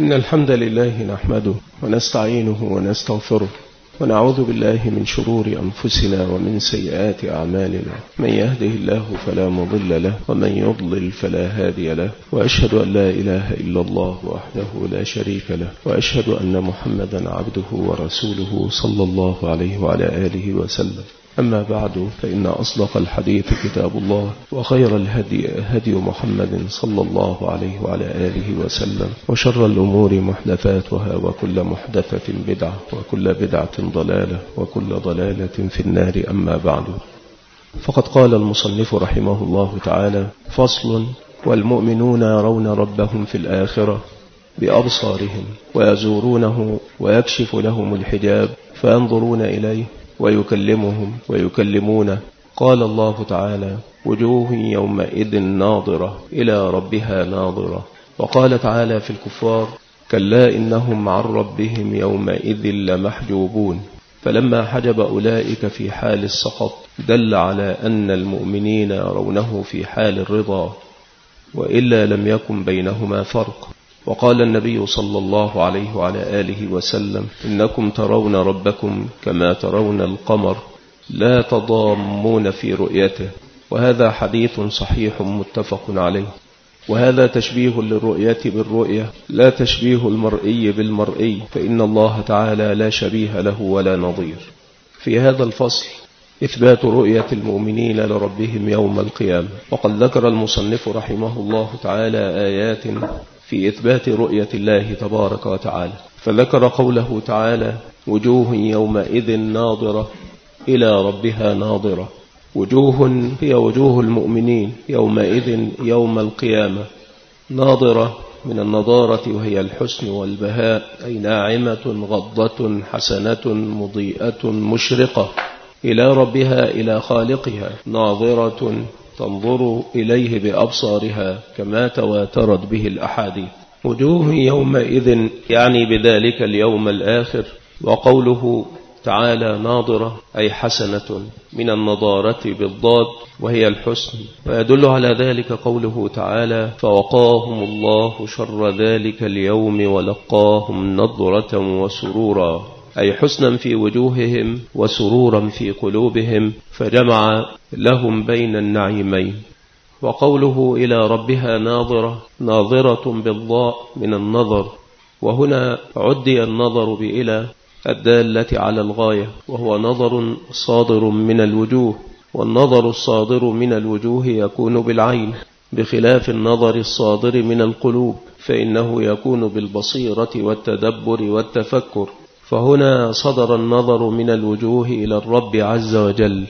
إن الحمد لله نحمده ونستعينه ونستغفره ونعوذ بالله من شرور أنفسنا ومن سيئات أعمالنا. من يهده الله فلا مضل له ومن يضلل فلا هادي له، وأشهد أن لا إله إلا الله وحده لا شريك له، وأشهد أن محمدا عبده ورسوله صلى الله عليه وعلى آله وسلم. أما بعد، فإن أصدق الحديث كتاب الله، وخير الهدي هدي محمد صلى الله عليه وعلى آله وسلم، وشر الأمور محدثاتها، وكل محدثة بدعة، وكل بدعة ضلالة، وكل ضلالة في النار. أما بعد، فقد قال المصنف رحمه الله تعالى: فصل: والمؤمنون يرون ربهم في الآخرة بأبصارهم، ويزورونه ويكشف لهم الحجاب فينظرون إليه ويكلمهم ويكلمونه. قال الله تعالى: وجوه يومئذ ناظرة إلى ربها ناظرة. وقال تعالى في الكفار: كلا إنهم عن ربهم يومئذ لمحجوبون. فلما حجب أولئك في حال السخط دل على أن المؤمنين يرونه في حال الرضا، وإلا لم يكن بينهما فرق. وقال النبي صلى الله عليه وعلى آله وسلم: إنكم ترون ربكم كما ترون القمر لا تضامون في رؤيته. وهذا حديث صحيح متفق عليه. وهذا تشبيه للرؤية بالرؤية، لا تشبيه المرئي بالمرئي، فإن الله تعالى لا شبيه له ولا نظير. في هذا الفصل إثبات رؤية المؤمنين لربهم يوم القيامة. وقد ذكر المصنف رحمه الله تعالى آيات في إثبات رؤية الله تبارك وتعالى، فذكر قوله تعالى: وجوه يومئذ ناظرة إلى ربها ناظرة. وجوه هي وجوه المؤمنين يومئذ يوم القيامة، ناظرة من النضارة وهي الحسن والبهاء، أي ناعمة غضة حسنة مضيئة مشرقة، إلى ربها إلى خالقها، ناظرة تنظر إليه بأبصارها كما تواترت به الأحاديث. وجوه يومئذ يعني بذلك اليوم الآخر. وقوله تعالى ناظرة أي حسنة من النضارة بالضاد وهي الحسن. ويدل على ذلك قوله تعالى: فوقاهم الله شر ذلك اليوم ولقاهم نضرة وسرورا، أي حسنا في وجوههم وسرورا في قلوبهم، فجمع لهم بين النعيمين. وقوله إلى ربها ناظرة، ناظرة بالضاء من النظر، وهنا عدي النظر بإلى الدالة على الغاية، وهو نظر صادر من الوجوه، والنظر الصادر من الوجوه يكون بالعين، بخلاف النظر الصادر من القلوب فإنه يكون بالبصيرة والتدبر والتفكر. فهنا صدر النظر من الوجوه إلى الرب عز وجل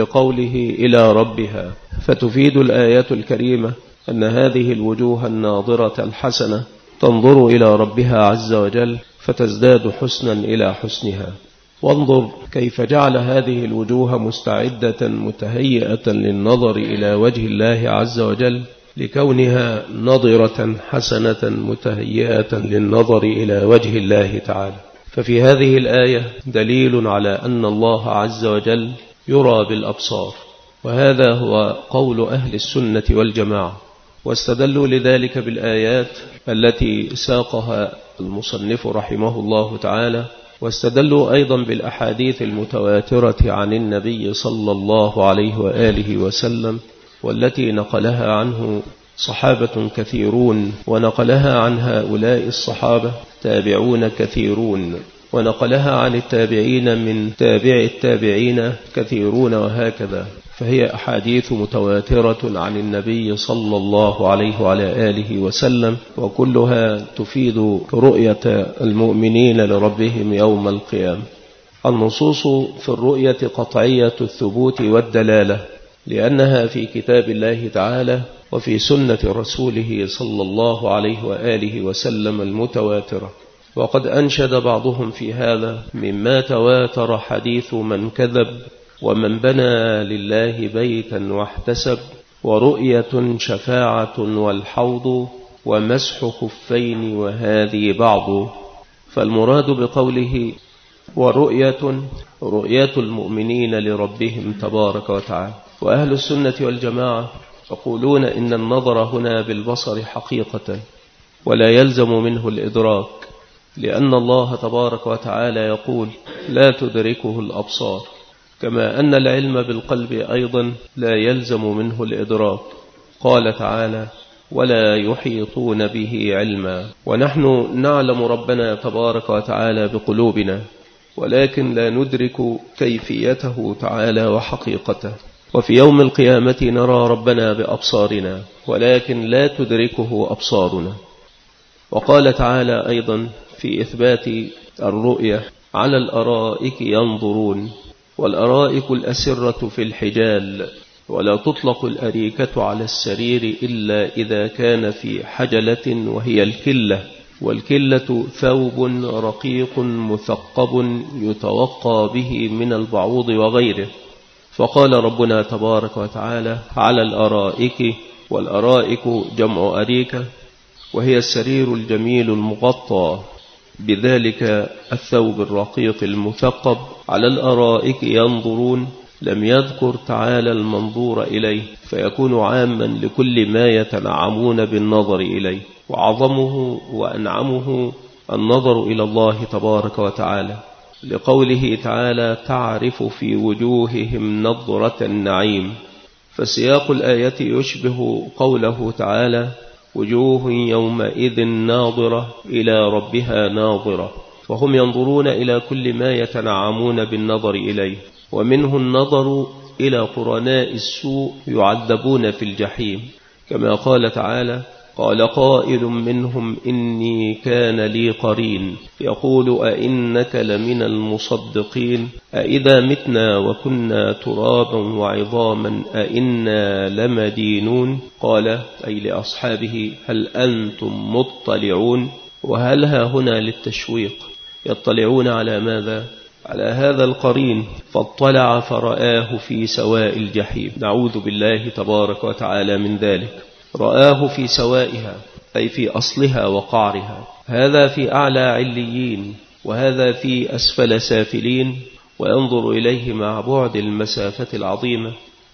لقوله إلى ربها، فتفيد الآيات الكريمة أن هذه الوجوه الناظرة الحسنة تنظر إلى ربها عز وجل فتزداد حسنا إلى حسنها. وانظر كيف جعل هذه الوجوه مستعدة متهيئة للنظر إلى وجه الله عز وجل، لكونها نظرة حسنة متهيئة للنظر إلى وجه الله تعالى. ففي هذه الآية دليل على أن الله عز وجل يرى بالأبصار، وهذا هو قول أهل السنة والجماعة. واستدلوا لذلك بالآيات التي ساقها المصنف رحمه الله تعالى، واستدلوا أيضا بالأحاديث المتواترة عن النبي صلى الله عليه وآله وسلم، والتي نقلها عنه صحابة كثيرون، ونقلها عن هؤلاء الصحابة تابعون كثيرون، ونقلها عن التابعين من تابع التابعين كثيرون، وهكذا. فهي أحاديث متواترة عن النبي صلى الله عليه وعلى آله وسلم، وكلها تفيد رؤية المؤمنين لربهم يوم القيامة. النصوص في الرؤية قطعية الثبوت والدلالة، لأنها في كتاب الله تعالى وفي سنة رسوله صلى الله عليه وآله وسلم المتواترة. وقد أنشد بعضهم في هذا: مما تواتر حديث من كذب، ومن بنى لله بيتا واحتسب، ورؤية شفاعة والحوض، ومسح خفين وهذه بعض. فالمراد بقوله رؤية المؤمنين لربهم تبارك وتعالى. وأهل السنة والجماعة يقولون إن النظر هنا بالبصر حقيقة، ولا يلزم منه الإدراك، لأن الله تبارك وتعالى يقول لا تدركه الأبصار، كما أن العلم بالقلب أيضا لا يلزم منه الإدراك. قال تعالى ولا يحيطون به علما. ونحن نعلم ربنا تبارك وتعالى بقلوبنا، ولكن لا ندرك كيفيته تعالى وحقيقته. وفي يوم القيامة نرى ربنا بأبصارنا، ولكن لا تدركه أبصارنا. وقال تعالى أيضا في إثبات الرؤية على الأرائك ينظرون، والأرائك الأسرة في الحجال، ولا تطلق الأريكة على السرير إلا إذا كان في حجلة وهي الكلة، والكلة ثوب رقيق مثقب يتوقى به من البعوض وغيره. فقال ربنا تبارك وتعالى على الأرائك، والأرائك جمع أريكة، وهي السرير الجميل المغطى بذلك الثوب الرقيق المثقب. على الأرائك ينظرون، لم يذكر تعالى المنظور إليه، فيكون عاما لكل ما يتنعمون بالنظر إليه، وعظمه وأنعمه النظر إلى الله تبارك وتعالى، لقوله تعالى تعرف في وجوههم نظرة النعيم. فسياق الآية يشبه قوله تعالى وجوه يومئذ ناظرة إلى ربها ناظرة، فهم ينظرون إلى كل ما يتنعمون بالنظر إليه. ومنه النظر إلى قرناء السوء يعذبون في الجحيم، كما قال تعالى قال قائل منهم إني كان لي قرين يقول أئنك لمن المصدقين أئذا متنا وكنا ترابا وعظاما أئنا لمدينون. قال أي لأصحابه هل أنتم مطلعون؟ وهل ها هنا للتشويق، يطلعون على ماذا؟ على هذا القرين. فاطلع فرآه في سواء الجحيم، نعوذ بالله تبارك وتعالى من ذلك. رآه في سوائها أي في أصلها وقعرها، هذا في أعلى عليين وهذا في أسفل سافلين، وينظر إليه مع بعد المسافة العظيمة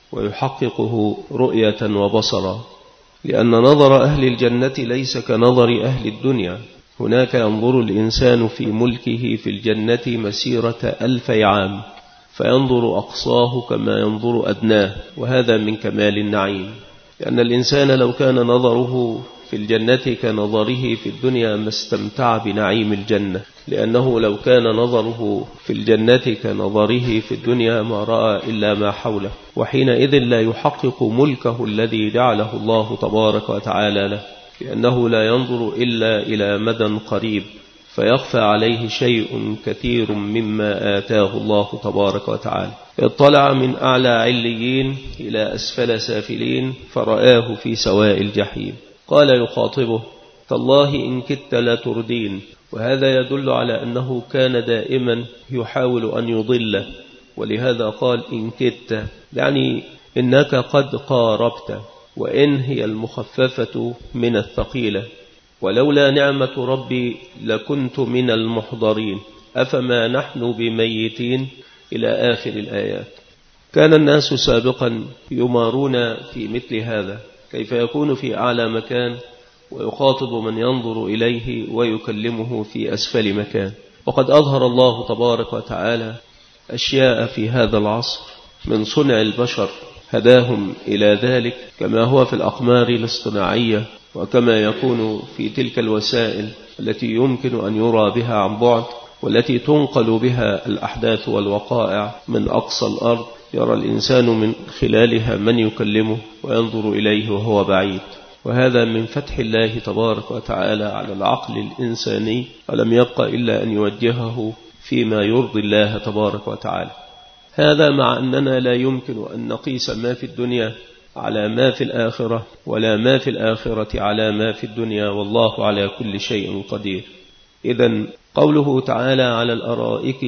ويحققه رؤية وبصرا، لأن نظر أهل الجنة ليس كنظر أهل الدنيا. هناك ينظر الإنسان في ملكه في الجنة مسيرة 1000 عام، فينظر أقصاه كما ينظر أدناه، وهذا من كمال النعيم. لأن الإنسان لو كان نظره في الجنة كنظره في الدنيا ما استمتع بنعيم الجنة، لأنه لو كان نظره في الجنة كنظره في الدنيا ما رأى إلا ما حوله، وحينئذ لا يحقق ملكه الذي جعله الله تبارك وتعالى له، لأنه لا ينظر إلا إلى مدى قريب، فيخفى عليه شيء كثير مما آتاه الله تبارك وتعالى. اطلع من أعلى عليين إلى أسفل سافلين فرآه في سواء الجحيم. قال يخاطبه تالله إن كدت لتردين، وهذا يدل على أنه كان دائما يحاول أن يضله، ولهذا قال إن كدت، يعني إنك قد قاربت، وإن هي المخففة من الثقيلة، ولولا نعمة ربي لكنت من المحضرين أفما نحن بميتين إلى آخر الآيات. كان الناس سابقا يمارون في مثل هذا، كيف يكون في أعلى مكان ويخاطب من ينظر إليه ويكلمه في أسفل مكان. وقد أظهر الله تبارك وتعالى أشياء في هذا العصر من صنع البشر هداهم إلى ذلك، كما هو في الأقمار الاصطناعية، وكما يكون في تلك الوسائل التي يمكن أن يرى بها عن بعد، والتي تنقل بها الأحداث والوقائع من أقصى الأرض، يرى الإنسان من خلالها من يكلمه وينظر إليه وهو بعيد. وهذا من فتح الله تبارك وتعالى على العقل الإنساني، ولم يبق إلا أن يوجهه فيما يرضي الله تبارك وتعالى. هذا مع أننا لا يمكن أن نقيس ما في الدنيا على ما في الآخرة، ولا ما في الآخرة على ما في الدنيا، والله على كل شيء قدير. إذن قوله تعالى على الأرائك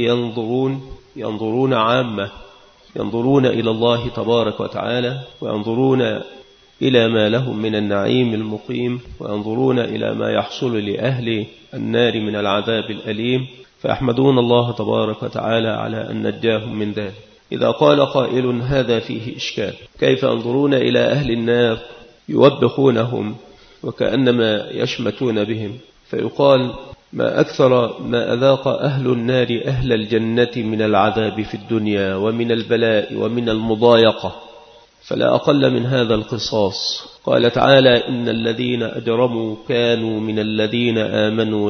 ينظرون عامة، ينظرون إلى الله تبارك وتعالى، وينظرون إلى ما لهم من النعيم المقيم، وينظرون إلى ما يحصل لأهل النار من العذاب الأليم، فيحمدون الله تبارك وتعالى على أن نجاهم من ذلك. إذا قال قائل هذا فيه إشكال، كيف ينظرون إلى أهل النار يوبخونهم وكأنما يشمتون بهم، فيقال: ما أكثر ما أذاق أهل النار أهل الجنة من العذاب في الدنيا ومن البلاء ومن المضايقة، فلا أقل من هذا القصاص. قال تعالى: إن الذين أجرموا كانوا من الذين آمنوا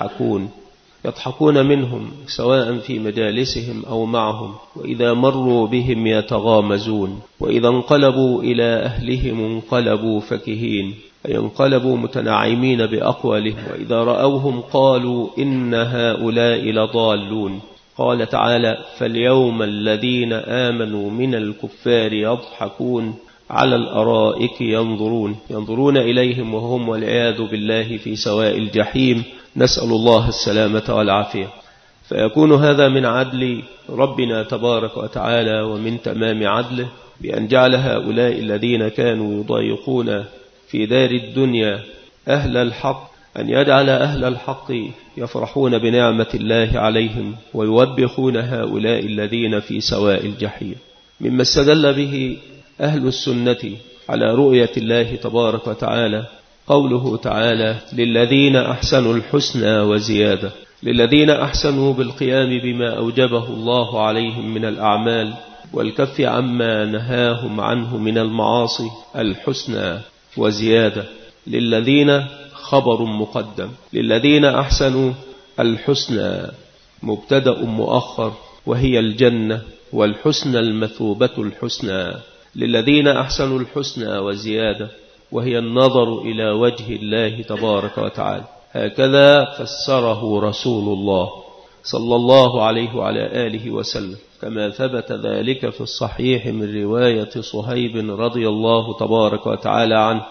يضحكون منهم سواء في مجالسهم أو معهم، وإذا مروا بهم يتغامزون، وإذا انقلبوا إلى أهلهم انقلبوا فكهين، أي انقلبوا متنعمين بأقوالهم، وإذا رأوهم قالوا إن هؤلاء لضالون. قال تعالى: فاليوم الذين آمنوا من الكفار يضحكون على الأرائك ينظرون إليهم وهم والعياذ بالله في سواء الجحيم، نسأل الله السلامة والعافية. فيكون هذا من عدل ربنا تبارك وتعالى ومن تمام عدله، بأن جعل هؤلاء الذين كانوا يضايقون في دار الدنيا أهل الحق، أن يجعل أهل الحق يفرحون بنعمة الله عليهم ويوبخون هؤلاء الذين في سواء الجحيم. مما استدل به أهل السنة على رؤية الله تبارك وتعالى قوله تعالى: للذين أحسنوا الحسنى وزيادة، للذين أحسنوا بالقيام بما أوجبه الله عليهم من الأعمال والكف عما نهاهم عنه من المعاصي، الحسنى وزيادة. للذين خبر مقدم، للذين أحسنوا الحسنى مبتدأ مؤخر وهي الجنة، والحسنى المثوبة الحسنى. للذين أحسنوا الحسنى وزيادة وهي النظر إلى وجه الله تبارك وتعالى. هكذا فسره رسول الله صلى الله عليه وعلى آله وسلم، كما ثبت ذلك في الصحيح من رواية صهيب رضي الله تبارك وتعالى عنه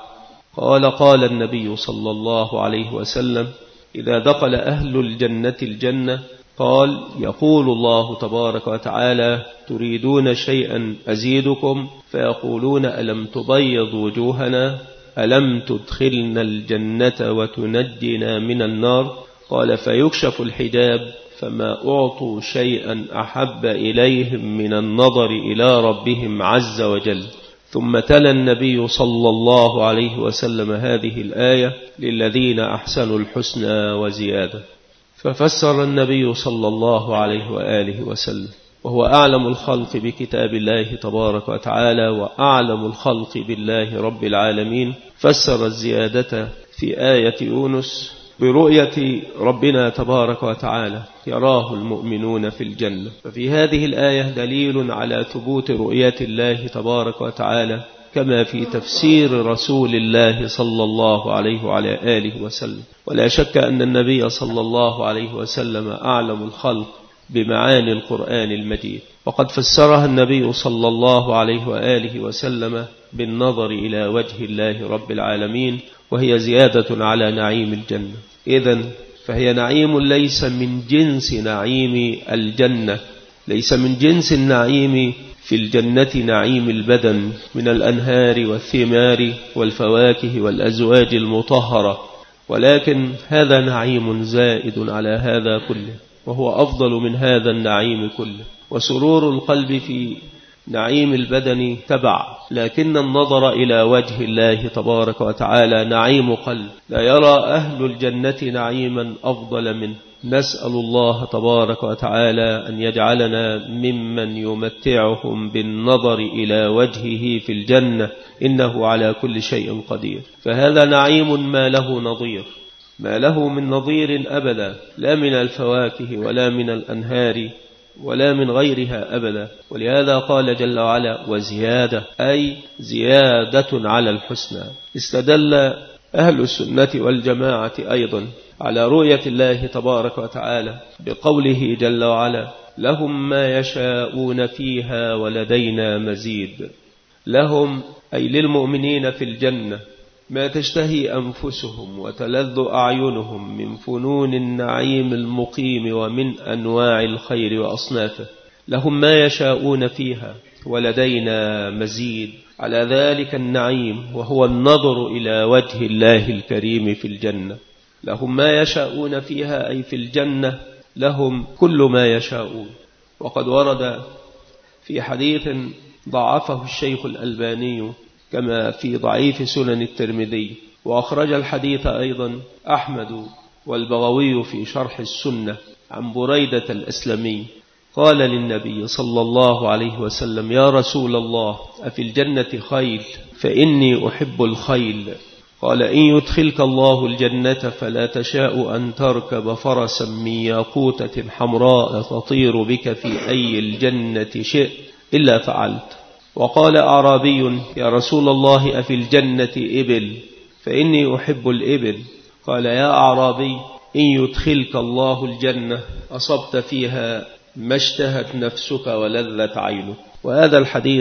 قال النبي صلى الله عليه وسلم: إذا دخل أهل الجنة الجنة قال: يقول الله تبارك وتعالى: تريدون شيئا أزيدكم؟ فيقولون: ألم تبيض وجوهنا؟ ألم تدخلنا الجنة وتنجنا من النار؟ قال: فيكشف الحجاب فما أعطوا شيئا أحب إليهم من النظر إلى ربهم عز وجل. ثم تلا النبي صلى الله عليه وسلم هذه الآية: للذين أحسنوا الحسنى وزيادة. ففسر النبي صلى الله عليه وآله وسلم، وهو أعلم الخلق بكتاب الله تبارك وتعالى وأعلم الخلق بالله رب العالمين، فسر الزيادة في آية يونس برؤية ربنا تبارك وتعالى يراه المؤمنون في الجنة. ففي هذه الآية دليل على ثبوت رؤية الله تبارك وتعالى، كما في تفسير رسول الله صلى الله عليه وعلى آله وسلم. ولا شك أن النبي صلى الله عليه وسلم أعلم الخلق بمعاني القرآن المجيد، وقد فسرها النبي صلى الله عليه وآله وسلم بالنظر إلى وجه الله رب العالمين، وهي زيادة على نعيم الجنة. إذن فهي نعيم ليس من جنس نعيم الجنة، ليس من جنس النعيم في الجنة نعيم البدن من الأنهار والثمار والفواكه والأزواج المطهرة، ولكن هذا نعيم زائد على هذا كله، وهو أفضل من هذا النعيم كله. وسرور القلب في نعيم البدن تبع، لكن النظر إلى وجه الله تبارك وتعالى نعيم قلب، لا يرى أهل الجنة نعيما أفضل منه. نسأل الله تبارك وتعالى أن يجعلنا ممن يمتعهم بالنظر إلى وجهه في الجنة، إنه على كل شيء قدير. فهذا نعيم ما له نظير، ما له من نظير أبدا، لا من الفواكه ولا من الأنهار ولا من غيرها أبدا. ولهذا قال جل وعلا: وزيادة، أي زيادة على الحسنى. استدل أهل السنة والجماعة أيضا على رؤية الله تبارك وتعالى بقوله جل وعلا: لهم ما يشاءون فيها ولدينا مزيد. لهم أي للمؤمنين في الجنة ما تشتهي أنفسهم وتلذ أعينهم من فنون النعيم المقيم ومن أنواع الخير وأصنافه. لهم ما يشاءون فيها ولدينا مزيد على ذلك النعيم، وهو النظر إلى وجه الله الكريم في الجنة. لهم ما يشاءون فيها أي في الجنة لهم كل ما يشاءون. وقد ورد في حديث ضعفه الشيخ الألباني كما في ضعيف سنن الترمذي وأخرج الحديث أيضا أحمد والبغوي في شرح السنة عن بريدة الأسلمي قال للنبي صلى الله عليه وسلم: يا رسول الله، أفي الجنة خيل؟ فإني أحب الخيل. قال: إن يدخلك الله الجنة فلا تشاء أن تركب فرسا من ياقوتة حمراء تطير بك في أي الجنة شئت إلا فعلت. وقال أعرابي: يا رسول الله، أفي الجنة إبل؟ فإني أحب الإبل. قال: يا أعرابي، إن يدخلك الله الجنة أصبت فيها ما اشتهت نفسك ولذت عينك. وهذا الحديث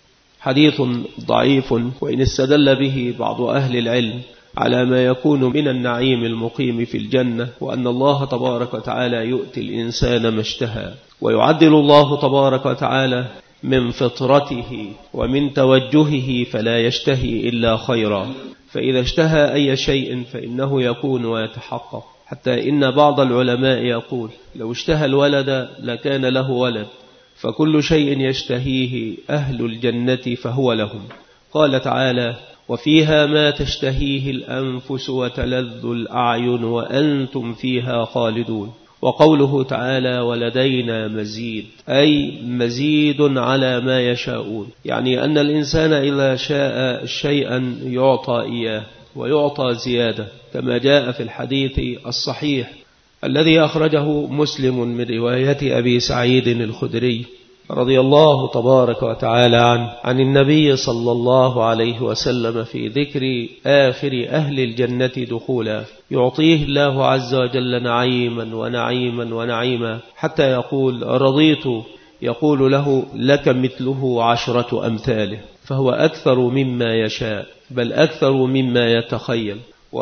حديث ضعيف، وإن استدل به بعض أهل العلم على ما يكون من النعيم المقيم في الجنة، وأن الله تبارك وتعالى يؤتي الإنسان ما اشتهى، ويعدل الله تبارك وتعالى من فطرته ومن توجهه فلا يشتهي إلا خيرا، فإذا اشتهى أي شيء فإنه يكون ويتحقق، حتى إن بعض العلماء يقول: لو اشتهى الولد لكان له ولد، فكل شيء يشتهيه أهل الجنة فهو لهم. قال تعالى: وفيها ما تشتهيه الأنفس وتلذ الأعين وأنتم فيها خالدون. وقوله تعالى: ولدينا مزيد، أي مزيد على ما يشاءون، يعني أن الإنسان إذا شاء شيئا يعطى إياه ويعطى زيادة، كما جاء في الحديث الصحيح الذي أخرجه مسلم من رواية أبي سعيد الخدري رضي الله تبارك وتعالى عنه عن النبي صلى الله عليه وسلم في ذكر آخر أهل الجنة دخولا: يعطيه الله عز وجل نعيما ونعيما ونعيما حتى يقول: رضيت، يقول له: لك مثله 10 أمثاله، فهو أكثر مما يشاء، بل أكثر مما يتخيل.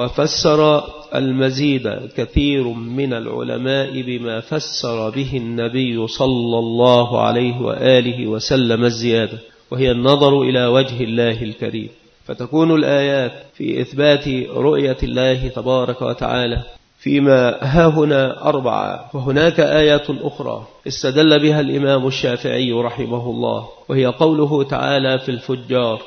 وفسر المزيد كثير من العلماء بما فسر به النبي صلى الله عليه وآله وسلم الزيادة، وهي النظر إلى وجه الله الكريم. فتكون الآيات في إثبات رؤية الله تبارك وتعالى فيما هاهنا 4. وهناك آيات أخرى استدل بها الإمام الشافعي رحمه الله، وهي قوله تعالى في الفجار: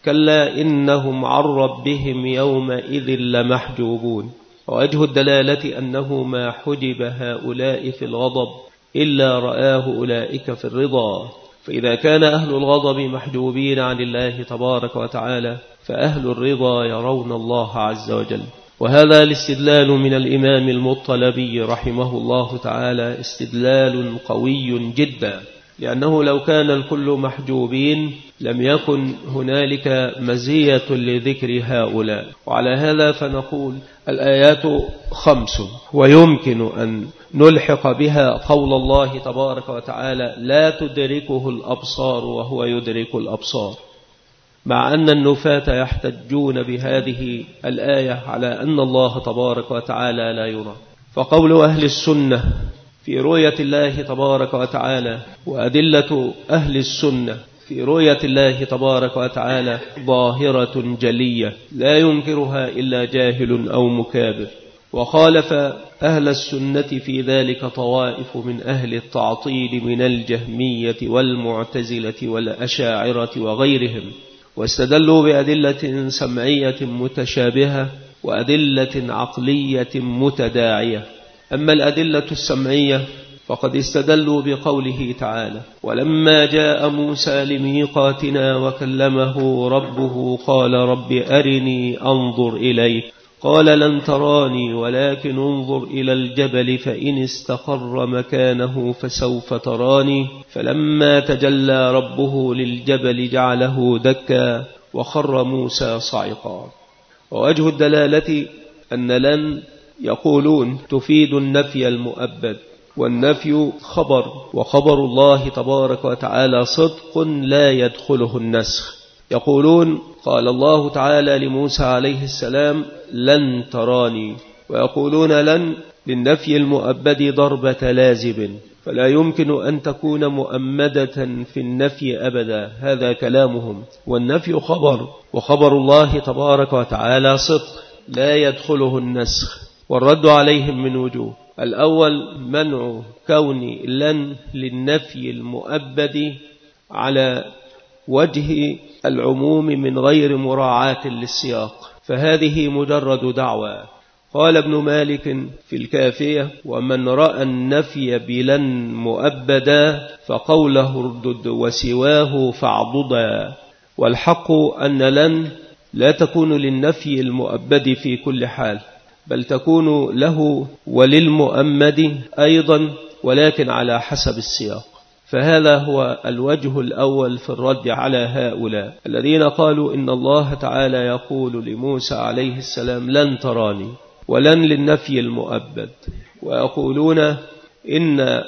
كلا إنهم عن ربهم يومئذ لمحجوبون. ووجه الدلالة أنه ما حجب هؤلاء في الغضب إلا رآه أولئك في الرضا، فإذا كان أهل الغضب محجوبين عن الله تبارك وتعالى، فأهل الرضا يرون الله عز وجل. وهذا الاستدلال من الإمام المطلبي رحمه الله تعالى استدلال قوي جدا، لأنه لو كان الكل محجوبين لم يكن هنالك مزية لذكر هؤلاء. وعلى هذا فنقول الآيات 5، ويمكن أن نلحق بها قول الله تبارك وتعالى: لا تدركه الأبصار وهو يدرك الأبصار، مع أن النفاة يحتجون بهذه الآية على أن الله تبارك وتعالى لا يرى. فقول أهل السنة في رؤية الله تبارك وتعالى وأدلة أهل السنة في رؤية الله تبارك وتعالى ظاهرة جلية لا ينكرها إلا جاهل أو مكابر. وخالف أهل السنة في ذلك طوائف من أهل التعطيل من الجهمية والمعتزلة والأشاعرة وغيرهم، واستدلوا بأدلة سمعية متشابهة وأدلة عقلية متداعية. أما الأدلة السمعية فقد استدلوا بقوله تعالى: ولما جاء موسى لميقاتنا وكلمه ربه قال رب أرني أنظر إليك قال لن تراني ولكن انظر إلى الجبل فإن استقر مكانه فسوف تراني فلما تجلى ربه للجبل جعله دكا وخر موسى صعقا. ووجه الدلالة أن لن يقولون تفيد النفي المؤبد، والنفي خبر، وخبر الله تبارك وتعالى صدق لا يدخله النسخ. يقولون قال الله تعالى لموسى عليه السلام لن تراني، ويقولون لن للنفي المؤبد ضربة لازم، فلا يمكن أن تكون مؤمدة في النفي أبدا، هذا كلامهم. والنفي خبر، وخبر الله تبارك وتعالى صدق لا يدخله النسخ. والرد عليهم من وجوه: الأول منع كون لن للنفي المؤبد على وجه العموم من غير مراعاة للسياق، فهذه مجرد دعوى. قال ابن مالك في الكافية: ومن رأى النفي بلن مؤبدا فقوله اردد وسواه فاعضدا. والحق أن لن لا تكون للنفي المؤبد في كل حال، بل تكون له وللمؤمد أيضا، ولكن على حسب السياق. فهذا هو الوجه الأول في الرد على هؤلاء الذين قالوا إن الله تعالى يقول لموسى عليه السلام لن تراني، ولن للنفي المؤبد، ويقولون إن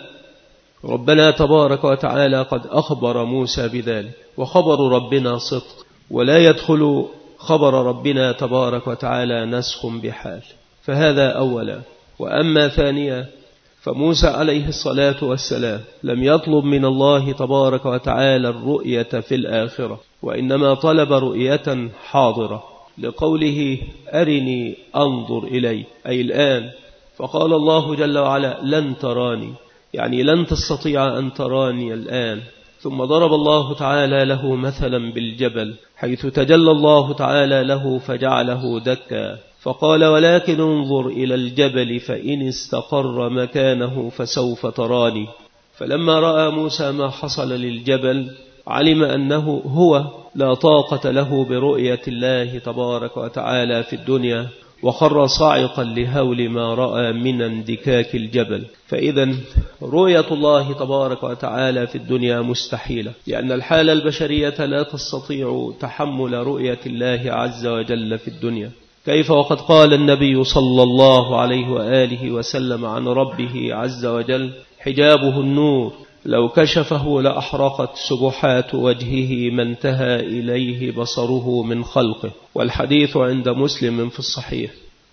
ربنا تبارك وتعالى قد أخبر موسى بذلك، وخبر ربنا صدق، ولا يدخل خبر ربنا تبارك وتعالى نسخ بحال. فهذا أولا. وأما ثانيا، فموسى عليه الصلاة والسلام لم يطلب من الله تبارك وتعالى الرؤية في الآخرة، وإنما طلب رؤية حاضرة، لقوله أرني أنظر إلي، أي الآن. فقال الله جل وعلا لن تراني، يعني لن تستطيع أن تراني الآن. ثم ضرب الله تعالى له مثلا بالجبل، حيث تجلى الله تعالى له فجعله دكا، فقال ولكن انظر إلى الجبل فإن استقر مكانه فسوف تراني. فلما رأى موسى ما حصل للجبل علم أنه هو لا طاقة له برؤية الله تبارك وتعالى في الدنيا، وخر صاعقا لهول ما رأى من اندكاك الجبل. فإذا رؤية الله تبارك وتعالى في الدنيا مستحيلة، لأن الحالة البشرية لا تستطيع تحمل رؤية الله عز وجل في الدنيا. كيف وقد قال النبي صلى الله عليه وآله وسلم عن ربه عز وجل حجابه النور، لو كشفه لأحرقت سبحات وجهه ما انتهى إليه بصره من خلقه. والحديث عند مسلم في الصحيح.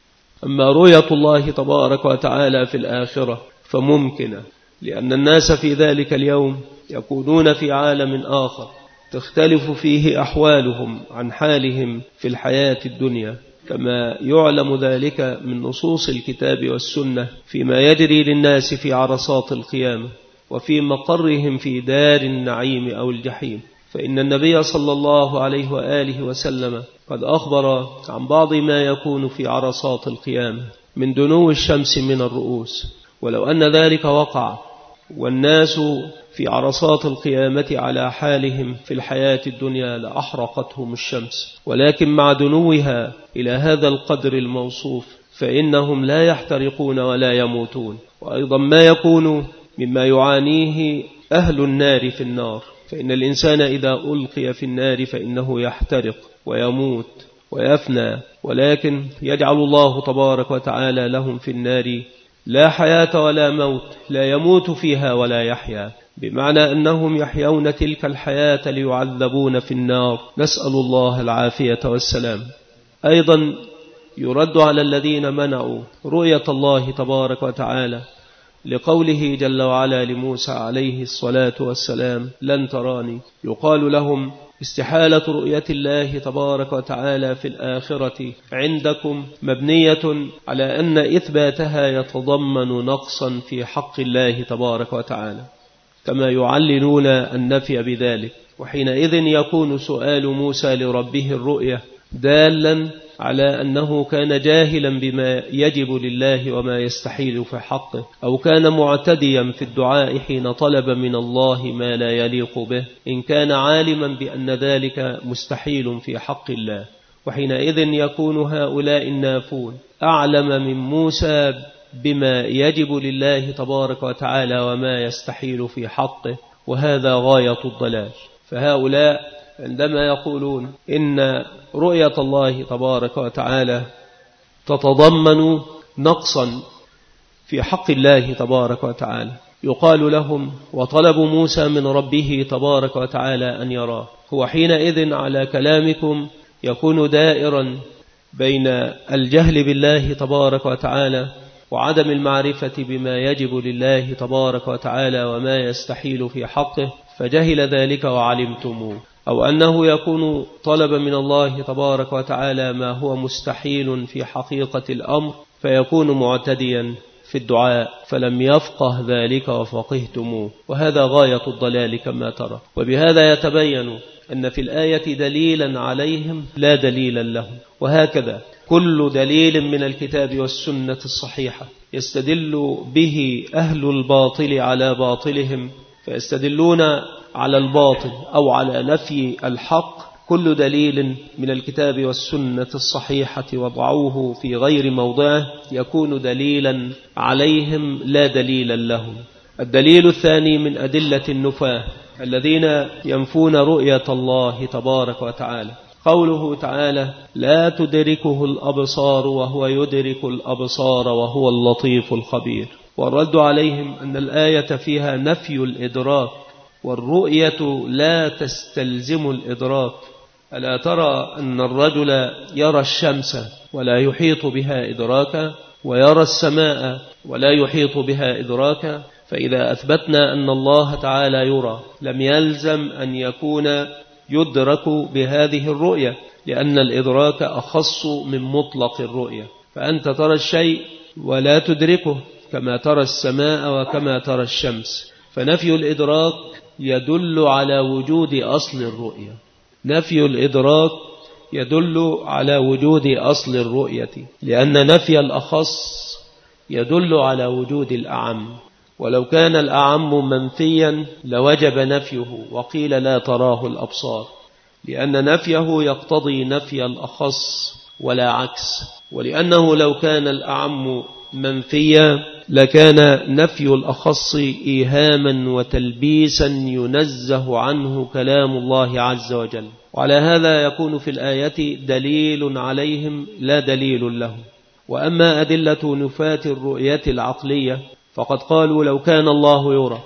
أما رؤية الله تبارك وتعالى في الآخرة فممكنة، لأن الناس في ذلك اليوم يكونون في عالم آخر تختلف فيه أحوالهم عن حالهم في الحياة الدنيا، كما يعلم ذلك من نصوص الكتاب والسنة فيما يجري للناس في عرصات القيامة وفي مقرهم في دار النعيم أو الجحيم. فإن النبي صلى الله عليه وآله وسلم قد أخبر عن بعض ما يكون في عرصات القيامة من دنو الشمس من الرؤوس. ولو أن ذلك وقع والناس في عرصات القيامة على حالهم في الحياة الدنيا لأحرقتهم الشمس، ولكن مع دنوها إلى هذا القدر الموصوف فإنهم لا يحترقون ولا يموتون. وأيضا ما يكون مما يعانيه أهل النار في النار، فإن الإنسان إذا ألقي في النار فإنه يحترق ويموت ويفنى، ولكن يجعل الله تبارك وتعالى لهم في النار لا حياة ولا موت، لا يموت فيها ولا يحيا، بمعنى أنهم يحيون تلك الحياة ليعذبون في النار، نسأل الله العافية والسلام. أيضا يرد على الذين منعوا رؤية الله تبارك وتعالى لقوله جل وعلا لموسى عليه الصلاة والسلام لن تراني، يقال لهم استحالة رؤية الله تبارك وتعالى في الآخرة عندكم مبنية على أن إثباتها يتضمن نقصا في حق الله تبارك وتعالى، كما يعلنون النفي بذلك. وحينئذ يكون سؤال موسى لربه الرؤية دالا على أنه كان جاهلا بما يجب لله وما يستحيل في حقه، أو كان معتديا في الدعاء حين طلب من الله ما لا يليق به، إن كان عالما بأن ذلك مستحيل في حق الله. وحينئذ يكون هؤلاء النافون أعلم من موسى بما يجب لله تبارك وتعالى وما يستحيل في حقه، وهذا غاية الضلال. فهؤلاء عندما يقولون إن رؤية الله تبارك وتعالى تتضمن نقصا في حق الله تبارك وتعالى، يقال لهم وطلب موسى من ربه تبارك وتعالى أن يراه. هو حينئذ على كلامكم يكون دائرا بين الجهل بالله تبارك وتعالى وعدم المعرفة بما يجب لله تبارك وتعالى وما يستحيل في حقه فجهل ذلك وعلمتموه، أو أنه يكون طلب من الله تبارك وتعالى ما هو مستحيل في حقيقة الأمر فيكون معتديا في الدعاء فلم يفقه ذلك وفقهتموه، وهذا غاية الضلال كما ترى. وبهذا يتبين أن في الآية دليلا عليهم لا دليلا لهم. وهكذا كل دليل من الكتاب والسنة الصحيحة يستدل به أهل الباطل على باطلهم، فيستدلون على الباطل أو على نفي الحق. كل دليل من الكتاب والسنة الصحيحة وضعوه في غير موضعه يكون دليلا عليهم لا دليلا لهم. الدليل الثاني من أدلة النفاة الذين ينفون رؤية الله تبارك وتعالى قوله تعالى: لا تدركه الأبصار وهو يدرك الأبصار وهو اللطيف الخبير. والرد عليهم أن الآية فيها نفي الإدراك، والرؤية لا تستلزم الإدراك. ألا ترى أن الرجل يرى الشمس ولا يحيط بها إدراكا، ويرى السماء ولا يحيط بها إدراكا؟ فإذا أثبتنا أن الله تعالى يرى لم يلزم أن يكون يدرك بهذه الرؤية، لأن الإدراك أخص من مطلق الرؤية. فأنت ترى الشيء ولا تدركه كما ترى السماء وكما ترى الشمس. فنفي الإدراك يدل على وجود أصل الرؤية. نفي الإدراك يدل على وجود أصل الرؤية، لأن نفي الأخص يدل على وجود الأعم. ولو كان الأعم منفيا لوجب نفيه، وقيل لا تراه الأبصار، لأن نفيه يقتضي نفي الأخص ولا عكس. ولأنه لو كان الأعم منفيا لكان نفي الأخص إيهاما وتلبيسا ينزه عنه كلام الله عز وجل. وعلى هذا يكون في الآية دليل عليهم لا دليل لهم. وأما أدلة نفاة الرؤية العقلية فقد قالوا لو كان الله يرى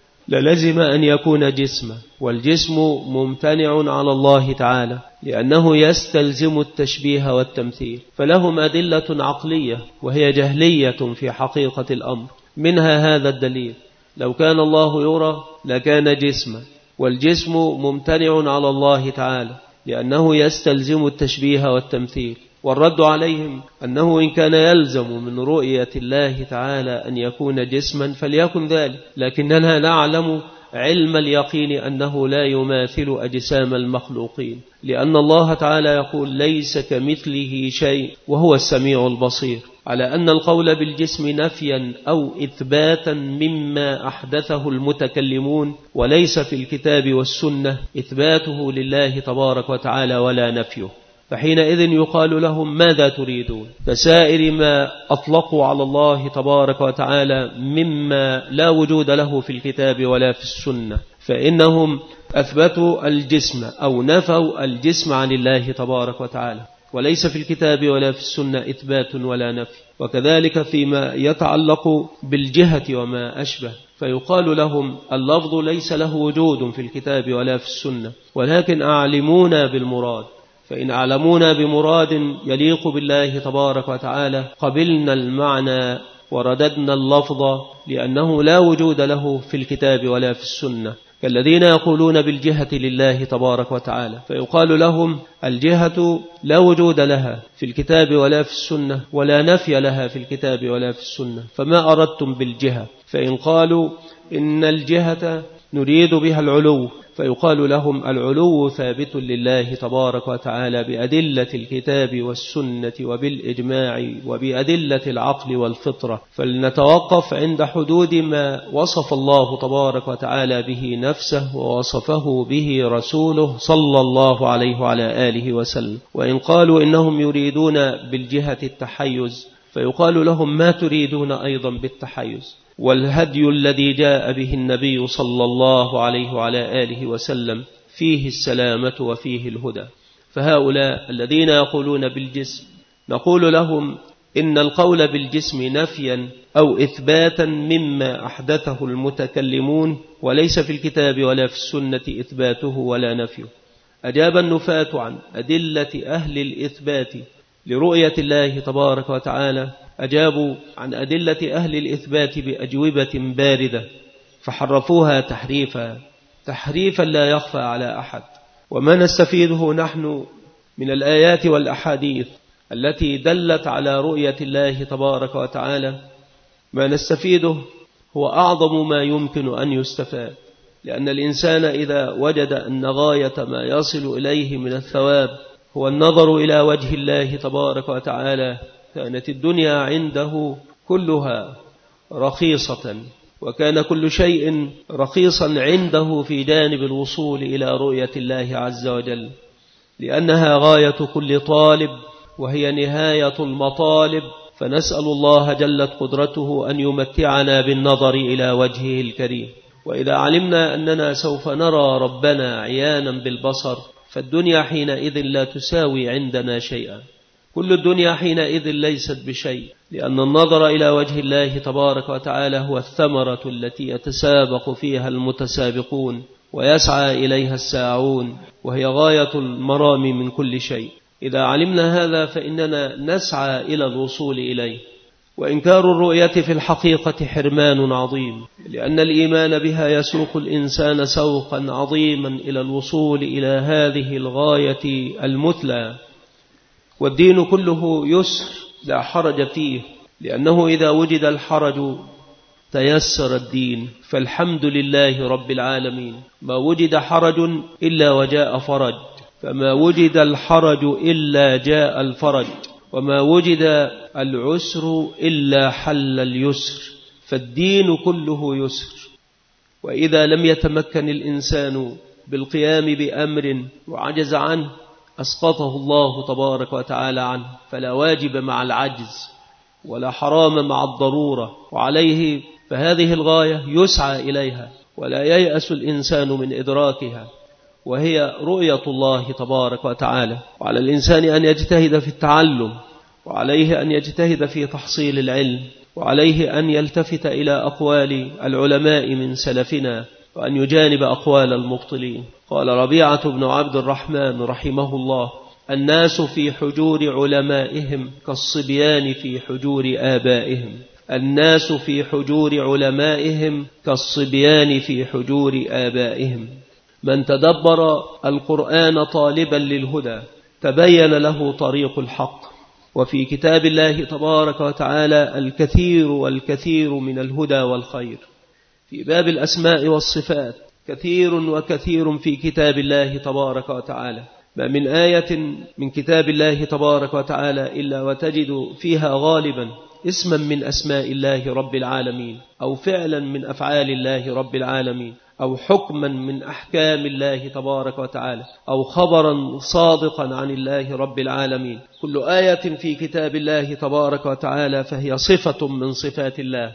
للزم أن يكون جسما، والجسم ممتنع على الله تعالى لأنه يستلزم التشبيه والتمثيل. فلهم أدلة عقلية وهي جهلية في حقيقة الأمر. منها هذا الدليل: لو كان الله يرى لكان جسما، والجسم ممتنع على الله تعالى لأنه يستلزم التشبيه والتمثيل. والرد عليهم أنه إن كان يلزم من رؤية الله تعالى أن يكون جسما فليكن ذلك، لكننا نعلم علم اليقين أنه لا يماثل أجسام المخلوقين، لأن الله تعالى يقول: ليس كمثله شيء وهو السميع البصير. على أن القول بالجسم نفيا أو إثباتا مما أحدثه المتكلمون، وليس في الكتاب والسنة إثباته لله تبارك وتعالى ولا نفيه. فحينئذ يقال لهم: ماذا تريدون؟ كسائر ما أطلقوا على الله تبارك وتعالى مما لا وجود له في الكتاب ولا في السنة، فإنهم أثبتوا الجسم أو نفوا الجسم عن الله تبارك وتعالى، وليس في الكتاب ولا في السنة إثبات ولا نفي. وكذلك فيما يتعلق بالجهة وما أشبه، فيقال لهم: اللفظ ليس له وجود في الكتاب ولا في السنة، ولكن أعلمونا بالمراد. فإن أعلمونا بمراد يليق بالله تبارك وتعالى قبلنا المعنى ورددنا اللفظ، لأنه لا وجود له في الكتاب ولا في السنة. كالذين يقولون بالجهة لله تبارك وتعالى، فيقال لهم: الجهة لا وجود لها في الكتاب ولا في السنة، ولا نفي لها في الكتاب ولا في السنة، فما أردتم بالجهة؟ فإن قالوا إن الجهة نريد بها العلو، فيقال لهم: العلو ثابت لله تبارك وتعالى بأدلة الكتاب والسنة وبالإجماع وبأدلة العقل والفطرة. فلنتوقف عند حدود ما وصف الله تبارك وتعالى به نفسه ووصفه به رسوله صلى الله عليه وعلى آله وسلم. وإن قالوا إنهم يريدون بالجهة التحيز، فيقال لهم: ما تريدون أيضا بالتحيز؟ والهدي الذي جاء به النبي صلى الله عليه وعلى آله وسلم فيه السلامة وفيه الهدى. فهؤلاء الذين يقولون بالجسم نقول لهم: إن القول بالجسم نفيا أو إثباتا مما أحدثه المتكلمون، وليس في الكتاب ولا في السنة إثباته ولا نفيه. أجاب النفاة عن أدلة أهل الإثبات لرؤية الله تبارك وتعالى، أجابوا عن أدلة أهل الإثبات بأجوبة باردة، فحرفوها تحريفا لا يخفى على أحد. وما نستفيده نحن من الآيات والأحاديث التي دلت على رؤية الله تبارك وتعالى، ما نستفيده هو أعظم ما يمكن أن يستفاد، لأن الإنسان إذا وجد أن غاية ما يصل إليه من الثواب هو النظر إلى وجه الله تبارك وتعالى كانت الدنيا عنده كلها رخيصة، وكان كل شيء رخيصا عنده في جانب الوصول إلى رؤية الله عز وجل، لأنها غاية كل طالب وهي نهاية المطالب. فنسأل الله جلت قدرته أن يمتعنا بالنظر إلى وجهه الكريم. وإذا علمنا أننا سوف نرى ربنا عيانا بالبصر فالدنيا حينئذ لا تساوي عندنا شيئا، كل الدنيا حينئذ ليست بشيء، لأن النظر إلى وجه الله تبارك وتعالى هو الثمرة التي يتسابق فيها المتسابقون ويسعى إليها الساعون، وهي غاية المرام من كل شيء. إذا علمنا هذا فإننا نسعى إلى الوصول إليه. وإنكار الرؤية في الحقيقة حرمان عظيم، لأن الإيمان بها يسوق الإنسان سوقا عظيما إلى الوصول إلى هذه الغاية المثلى. والدين كله يسر لا حرج فيه، لأنه إذا وجد الحرج تيسر الدين، فالحمد لله رب العالمين. ما وجد حرج إلا وجاء فرج، فما وجد الحرج إلا جاء الفرج، وما وجد العسر إلا حل اليسر، فالدين كله يسر. وإذا لم يتمكن الإنسان بالقيام بأمر وعجز عنه أسقطه الله تبارك وتعالى عنه، فلا واجب مع العجز ولا حرام مع الضرورة، وعليه فهذه الغاية يسعى إليها ولا ييأس الإنسان من إدراكها، وهي رؤية الله تبارك وتعالى. وعلى الإنسان أن يجتهد في التعلم، وعليه أن يجتهد في تحصيل العلم، وعليه أن يلتفت إلى أقوال العلماء من سلفنا وأن يجانب أقوال المبطلين. قال ربيعة بن عبد الرحمن رحمه الله: الناس في حجور علمائهم كالصبيان في حجور آبائهم. الناس في حجور علمائهم كالصبيان في حجور آبائهم. من تدبر القرآن طالبا للهدى تبين له طريق الحق، وفي كتاب الله تبارك وتعالى الكثير والكثير من الهدى والخير. في باب الأسماء والصفات كثير وكثير في كتاب الله تبارك وتعالى، ما من آية من كتاب الله تبارك وتعالى إلا وتجد فيها غالبا اسما من أسماء الله رب العالمين، أو فعلا من أفعال الله رب العالمين، أو حكما من أحكام الله تبارك وتعالى، أو خبرا صادقا عن الله رب العالمين. كل آية في كتاب الله تبارك وتعالى فهي صفة من صفات الله،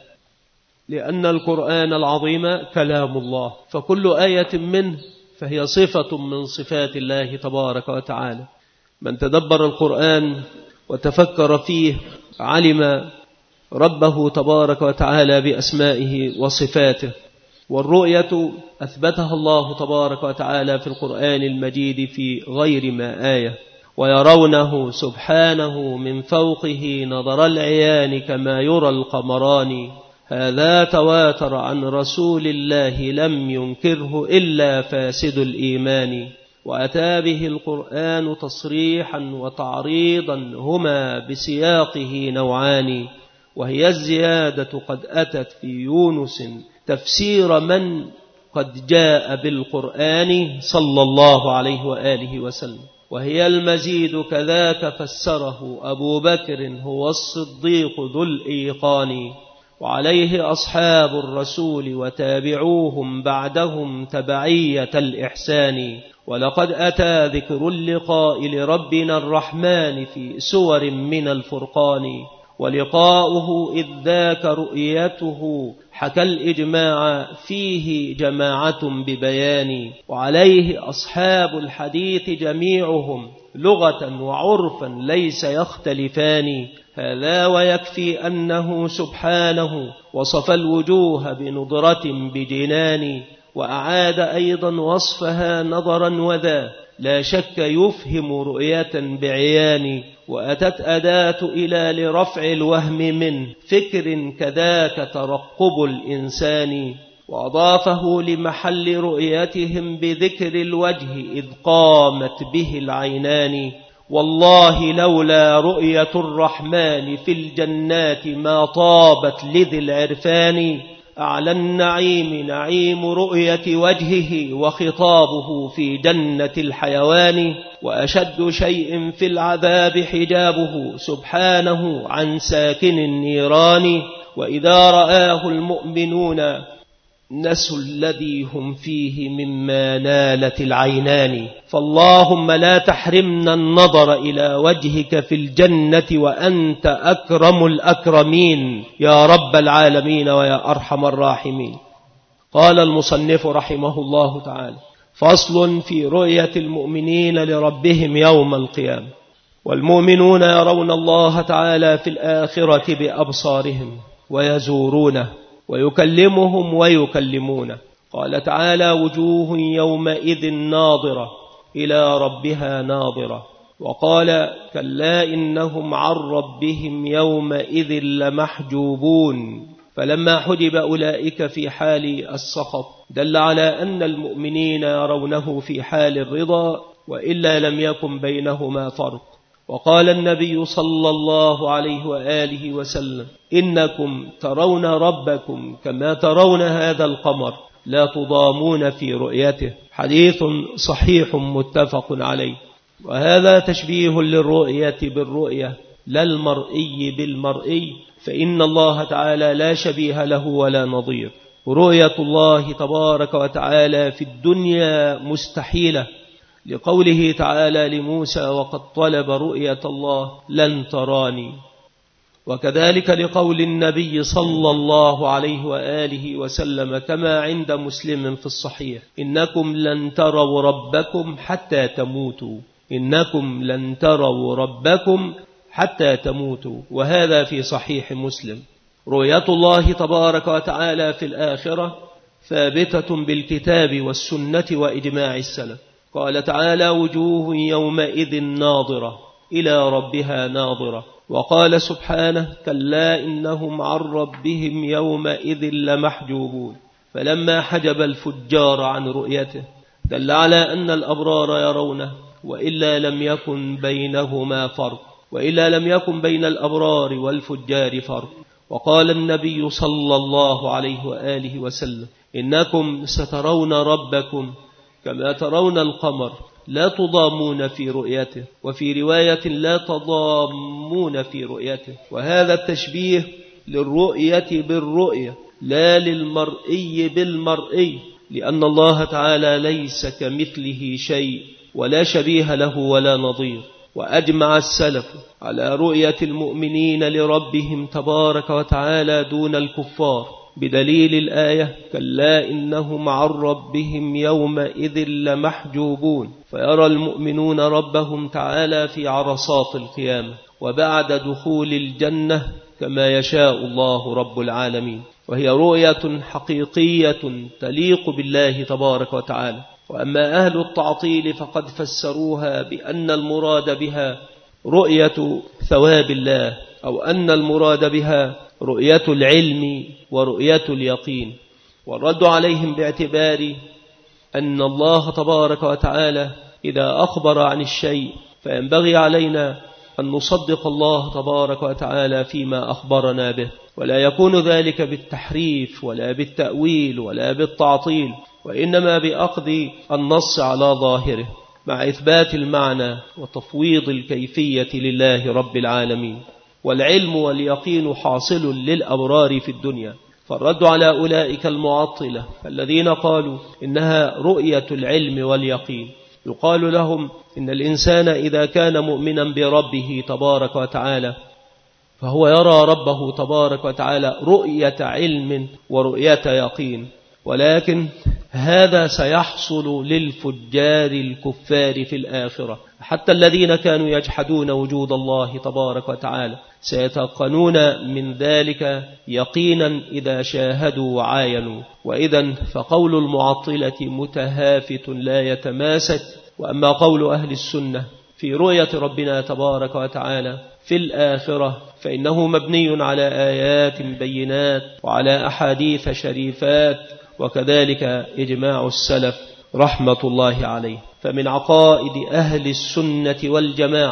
لأن القرآن العظيم كلام الله، فكل آية منه فهي صفة من صفات الله تبارك وتعالى. من تدبر القرآن وتفكر فيه علم ربه تبارك وتعالى بأسمائه وصفاته. والرؤية أثبتها الله تبارك وتعالى في القرآن المجيد في غير ما آية: ويرونه سبحانه من فوقه نظر العيان كما يرى القمران. هذا تواتر عن رسول الله لم ينكره إلا فاسد الإيمان. وأتى به القرآن تصريحا وتعريضا هما بسياقه نوعان، وهي الزيادة قد أتت في يونس تفسير من قد جاء بالقرآن صلى الله عليه وآله وسلم، وهي المزيد كذاك فسره أبو بكر هو الصديق ذو الإيقان. وعليه أصحاب الرسول وتابعوهم بعدهم تبعية الإحسان. ولقد أتى ذكر اللقاء لربنا الرحمن في سور من الفرقان، ولقاؤه إذ ذاك رؤيته حكى الإجماع فيه جماعة ببيان. وعليه أصحاب الحديث جميعهم لغة وعرفا ليس يختلفان. هذا ويكفي أنه سبحانه وصف الوجوه بنضرة بجنان، وأعاد أيضا وصفها نظرا، وذا لا شك يفهم رؤية بعيان. وأتت أداة إلى لرفع الوهم من فكر كذاك ترقب الإنسان. وأضافه لمحل رؤيتهم بذكر الوجه إذ قامت به العينان. والله لولا رؤية الرحمن في الجنات ما طابت لذي العرفان. أعلى النعيم نعيم رؤية وجهه وخطابه في جنة الحيوان، وأشد شيء في العذاب حجابه سبحانه عن ساكن النيران. وإذا رآه المؤمنون نسوا الذي هم فيه مما نالت العينان. فاللهم لا تحرمنا النظر إلى وجهك في الجنة وأنت أكرم الأكرمين يا رب العالمين ويا أرحم الراحمين. قال المصنف رحمه الله تعالى: فصل في رؤية المؤمنين لربهم يوم القيامة. والمؤمنون يرون الله تعالى في الآخرة بأبصارهم ويزورونه ويكلمهم ويكلمونه. قال تعالى: وجوه يومئذ ناظرة إلى ربها ناظرة. وقال: كلا إنهم عن ربهم يومئذ لمحجوبون. فلما حجب أولئك في حال السخط دل على أن المؤمنين يرونه في حال الرضا، وإلا لم يكن بينهما فرق. وقال النبي صلى الله عليه وآله وسلم: إنكم ترون ربكم كما ترون هذا القمر لا تضامون في رؤيته. حديث صحيح متفق عليه. وهذا تشبيه للرؤية بالرؤية لا المرئي بالمرئي، فإن الله تعالى لا شبيه له ولا نظير. رؤية الله تبارك وتعالى في الدنيا مستحيلة، لقوله تعالى لموسى: وقد طلب رؤية الله لن تراني. وكذلك لقول النبي صلى الله عليه وآله وسلم كما عند مسلم في الصحيح: إنكم لن تروا ربكم حتى تموتوا. إنكم لن تروا ربكم حتى تموتوا. وهذا في صحيح مسلم. رؤية الله تبارك وتعالى في الآخرة ثابتة بالكتاب والسنة وإجماع السلف. قال تعالى: وجوه يومئذ ناظرة إلى ربها ناظرة. وقال سبحانه: كلا إنهم عن ربهم يومئذ لمحجوبون. فلما حجب الفجار عن رؤيته دل على أن الأبرار يرونه، وإلا لم يكن بينهما فرق، وإلا لم يكن بين الأبرار والفجار فرق. وقال النبي صلى الله عليه وآله وسلم: إنكم سترون ربكم كما ترون القمر لا تضامون في رؤيته. وفي رواية: لا تضامون في رؤيته. وهذا التشبيه للرؤية بالرؤية لا للمرئي بالمرئي، لأن الله تعالى ليس كمثله شيء ولا شبيه له ولا نظير. وأجمع السلف على رؤية المؤمنين لربهم تبارك وتعالى دون الكفار بدليل الآية: كلا إنهم عن ربهم يومئذ لمحجوبون. فيرى المؤمنون ربهم تعالى في عرصات القيامة وبعد دخول الجنة كما يشاء الله رب العالمين. وهي رؤية حقيقية تليق بالله تبارك وتعالى. وأما أهل التعطيل فقد فسروها بأن المراد بها رؤية ثواب الله، أو أن المراد بها رؤية العلم ورؤية اليقين. والرد عليهم باعتبار أن الله تبارك وتعالى إذا أخبر عن الشيء فينبغي علينا أن نصدق الله تبارك وتعالى فيما أخبرنا به، ولا يكون ذلك بالتحريف ولا بالتأويل ولا بالتعطيل، وإنما بأخذ النص على ظاهره مع إثبات المعنى وتفويض الكيفية لله رب العالمين. والعلم واليقين حاصل للأبرار في الدنيا. فالرد على أولئك المعطلة الذين قالوا إنها رؤية العلم واليقين، يقال لهم إن الإنسان إذا كان مؤمنا بربه تبارك وتعالى فهو يرى ربه تبارك وتعالى رؤية علم ورؤية يقين، ولكن هذا سيحصل للفجار الكفار في الآخرة. حتى الذين كانوا يجحدون وجود الله تبارك وتعالى سيتيقنون من ذلك يقينا إذا شاهدوا وعاينوا. وإذن فقول المعطلة متهافت لا يتماسك. وأما قول أهل السنة في رؤية ربنا تبارك وتعالى في الآخرة فإنه مبني على آيات بينات وعلى أحاديث شريفات، وكذلك إجماع السلف رحمة الله عليه. فمن عقائد أهل السنة والجماعة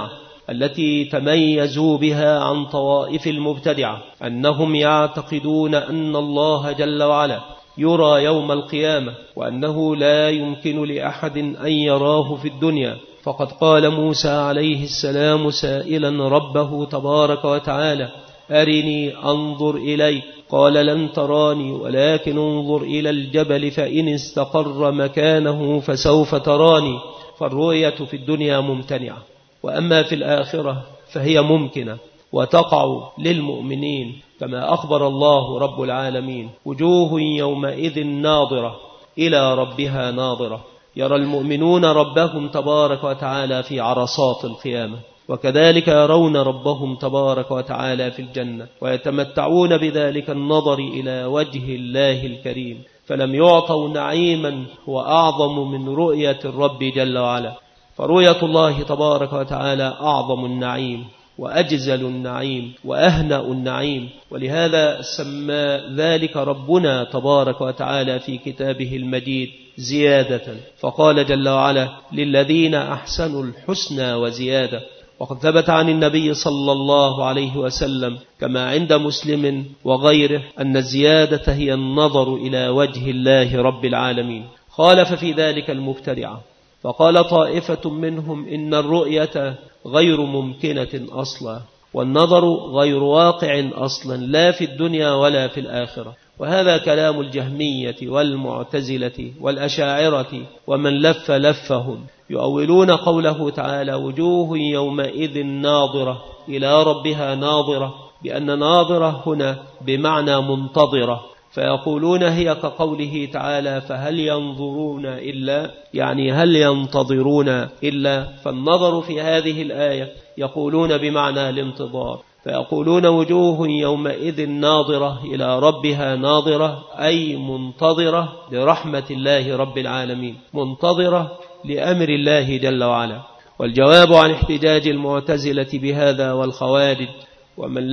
التي تميزوا بها عن طوائف المبتدعة، أنهم يعتقدون أن الله جل وعلا يرى يوم القيامة، وأنه لا يمكن لأحد أن يراه في الدنيا. فقد قال موسى عليه السلام سائلا ربه تبارك وتعالى: أرني أنظر إليك، قال لن تراني ولكن انظر إلى الجبل فإن استقر مكانه فسوف تراني. فالرؤية في الدنيا ممتنعة، وأما في الآخرة فهي ممكنة وتقع للمؤمنين، كما أخبر الله رب العالمين: وجوه يومئذ ناظرة إلى ربها ناظرة. يرى المؤمنون ربهم تبارك وتعالى في عرصات القيامة، وكذلك يرون ربهم تبارك وتعالى في الجنة، ويتمتعون بذلك النظر إلى وجه الله الكريم. فلم يعطوا نعيما هو أعظم من رؤية الرب جل وعلا. فرؤية الله تبارك وتعالى أعظم النعيم وأجزل النعيم وأهنأ النعيم، ولهذا سمى ذلك ربنا تبارك وتعالى في كتابه المجيد زيادة، فقال جل وعلا: للذين أحسنوا الحسنى وزيادة. وقد ثبت عن النبي صلى الله عليه وسلم كما عند مسلم وغيره أن الزيادة هي النظر إلى وجه الله رب العالمين. خالف في ذلك المبتدعة، فقال طائفة منهم إن الرؤية غير ممكنة أصلا، والنظر غير واقع أصلا، لا في الدنيا ولا في الآخرة. وهذا كلام الجهمية والمعتزلة والأشاعرة ومن لف لفهم، يؤولون قوله تعالى: وجوه يومئذ ناظرة إلى ربها ناظرة، بأن ناظرة هنا بمعنى منتظرة، فيقولون هي كقوله تعالى: فهل ينظرون إلا، يعني هل ينتظرون إلا. فالنظر في هذه الآية يقولون بمعنى الانتظار، فيقولون وجوه يومئذ ناظرة إلى ربها ناظرة، أي منتظرة لرحمة الله رب العالمين، منتظرة لأمر الله جل وعلا. والجواب عن احتجاج المعتزلة بهذا والخوارج ومن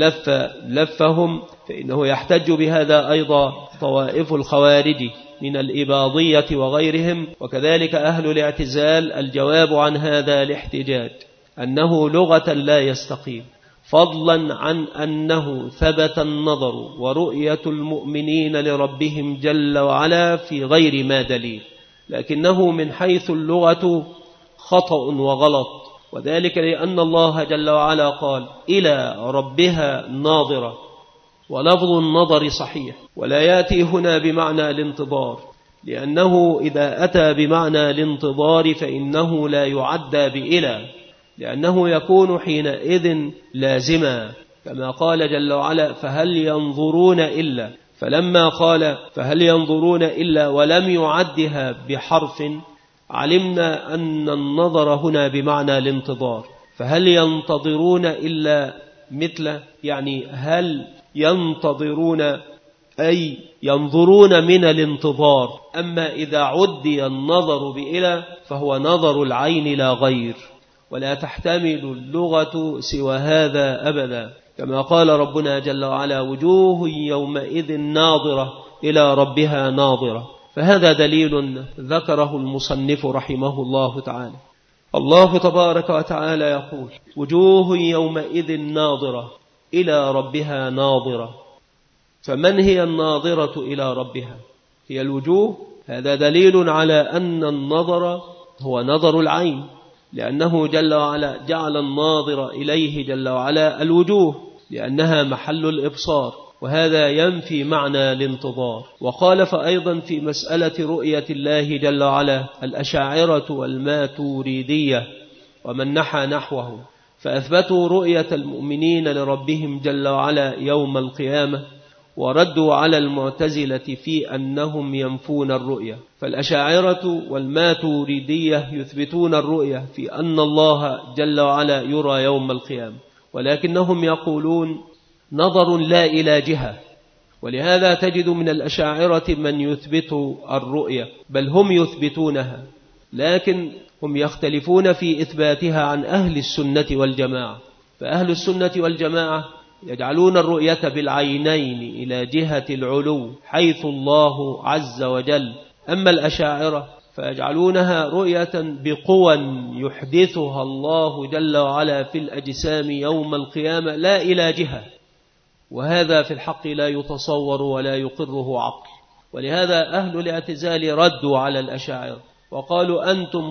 لفهم، فإنه يحتج بهذا أيضا طوائف الخوارج من الإباضية وغيرهم، وكذلك أهل الاعتزال. الجواب عن هذا الاحتجاج أنه لغة لا يستقيم، فضلا عن أنه ثبت النظر ورؤية المؤمنين لربهم جل وعلا في غير ما دليل، لكنه من حيث اللغة خطأ وغلط، وذلك لأن الله جل وعلا قال: إلى ربها ناظرة، ولفظ النظر صحيح، ولا يأتي هنا بمعنى الانتظار، لأنه إذا أتى بمعنى الانتظار فإنه لا يعدى بإلى، لأنه يكون حينئذ لازما، كما قال جل وعلا: فهل ينظرون إلا. فلما قال فهل ينظرون إلا ولم يعدها بحرف، علمنا أن النظر هنا بمعنى الانتظار. فهل ينتظرون إلا مثل، يعني هل ينتظرون أي ينظرون من الانتظار. أما إذا عدي النظر بإلى فهو نظر العين لا غير، ولا تحتمل اللغة سوى هذا أبدا، كما قال ربنا جل وعلا: وجوه يومئذ ناظرة إلى ربها ناظرة. فهذا دليل ذكره المصنف رحمه الله تعالى. الله تبارك وتعالى يقول: وجوه يومئذ ناظرة إلى ربها ناظرة. فمن هي الناظرة إلى ربها؟ هي الوجوه. هذا دليل على أن النظر هو نظر العين، لأنه جل وعلا جعل الناظر إليه جل وعلا الوجوه، لأنها محل الإبصار، وهذا ينفي معنى الانتظار. وخالف أيضا في مسألة رؤية الله جل وعلا الأشاعرة والماتوريدية ومن نحى نحوه، فأثبتوا رؤية المؤمنين لربهم جل وعلا يوم القيامة، وردوا على المعتزلة في أنهم ينفون الرؤية. فالأشاعرة والماتوريدية يثبتون الرؤية في أن الله جل وعلا يرى يوم القيامة، ولكنهم يقولون نظر لا إلى جهة. ولهذا تجد من الأشاعرة من يثبت الرؤية، بل هم يثبتونها، لكن هم يختلفون في إثباتها عن أهل السنة والجماعة. فأهل السنة والجماعة يجعلون الرؤية بالعينين إلى جهة العلو حيث الله عز وجل. أما الأشاعرة فيجعلونها رؤية بقوى يحدثها الله جل وعلا في الأجسام يوم القيامة لا إلى جهة، وهذا في الحق لا يتصور ولا يقره عقل. ولهذا أهل الاعتزال ردوا على الأشاعرة وقالوا أنتم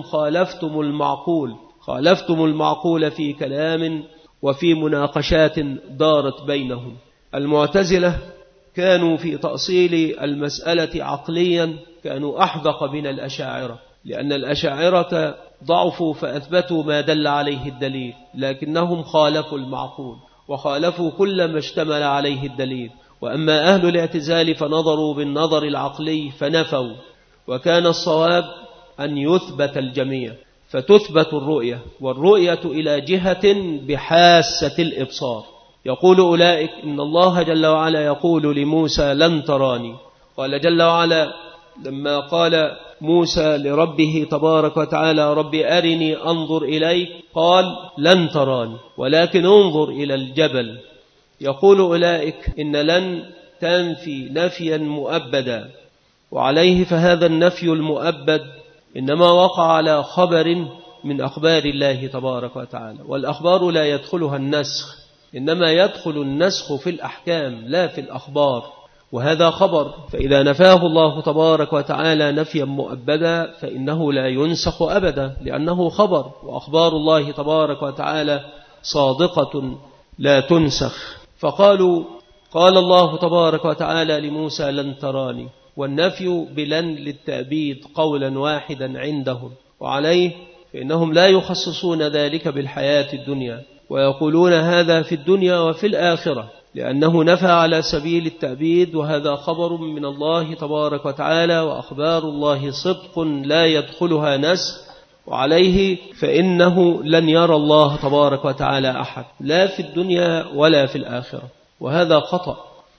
خالفتم المعقول في كلام وفي مناقشات دارت بينهم. المعتزلة كانوا في تأصيل المسألة عقليا كانوا أحدق من الأشاعرة، لأن الأشاعرة ضعفوا فأثبتوا ما دل عليه الدليل، لكنهم خالفوا المعقول وخالفوا كل ما اشتمل عليه الدليل. وأما أهل الاعتزال فنظروا بالنظر العقلي فنفوا، وكان الصواب أن يثبت الجميع، فتثبت الرؤية، والرؤية إلى جهة بحاسة الإبصار. يقول أولئك إن الله جل وعلا يقول لموسى لن تراني، قال جل وعلا لما قال موسى لربه تبارك وتعالى رب أرني أنظر إليك، قال لن تراني ولكن انظر إلى الجبل. يقول أولئك إن لن تنفي نفيا مؤبدا، وعليه فهذا النفي المؤبد إنما وقع على خبر من أخبار الله تبارك وتعالى، والأخبار لا يدخلها النسخ، إنما يدخل النسخ في الأحكام لا في الأخبار، وهذا خبر، فإذا نفاه الله تبارك وتعالى نفيا مؤبدا فإنه لا ينسخ أبدا لأنه خبر، وأخبار الله تبارك وتعالى صادقة لا تنسخ. فقالوا قال الله تبارك وتعالى لموسى لن تراني، والنفي بلن للتأبيد قولا واحدا عندهم، وعليه فإنهم لا يخصصون ذلك بالحياة الدنيا، ويقولون هذا في الدنيا وفي الآخرة، لأنه نفى على سبيل التأبيد، وهذا خبر من الله تبارك وتعالى، وأخبار الله صدق لا يدخلها نسخ، وعليه فإنه لن يرى الله تبارك وتعالى أحد لا في الدنيا ولا في الآخرة، وهذا خطأ،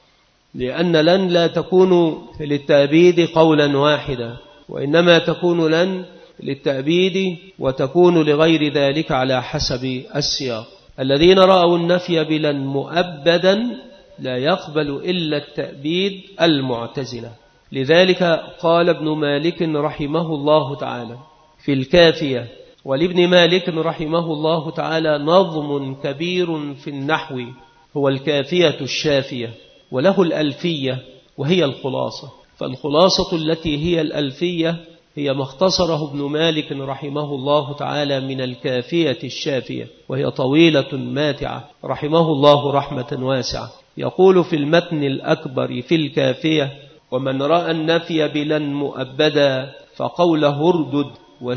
لأن لن لا تكون للتأبيد قولا واحدا، وإنما تكون لن للتأبيد وتكون لغير ذلك على حسب السياق. الذين رأوا النفي بلن مؤبدا لا يقبل إلا التأبيد المعتزلة. لذلك قال ابن مالك رحمه الله تعالى في الكافية، ولابن مالك رحمه الله تعالى نظم كبير في النحو هو الكافية الشافية، وله الألفية وهي الخلاصة، فالخلاصة التي هي الألفية هي ما اختصره ابن مالك رحمه الله تعالى من الكافية الشافية، وهي طويلة ماتعة رحمه الله رحمة واسعة. يقول في المتن الأكبر في الكافية ومن رأى النفي بلن مؤبدا فقوله اردد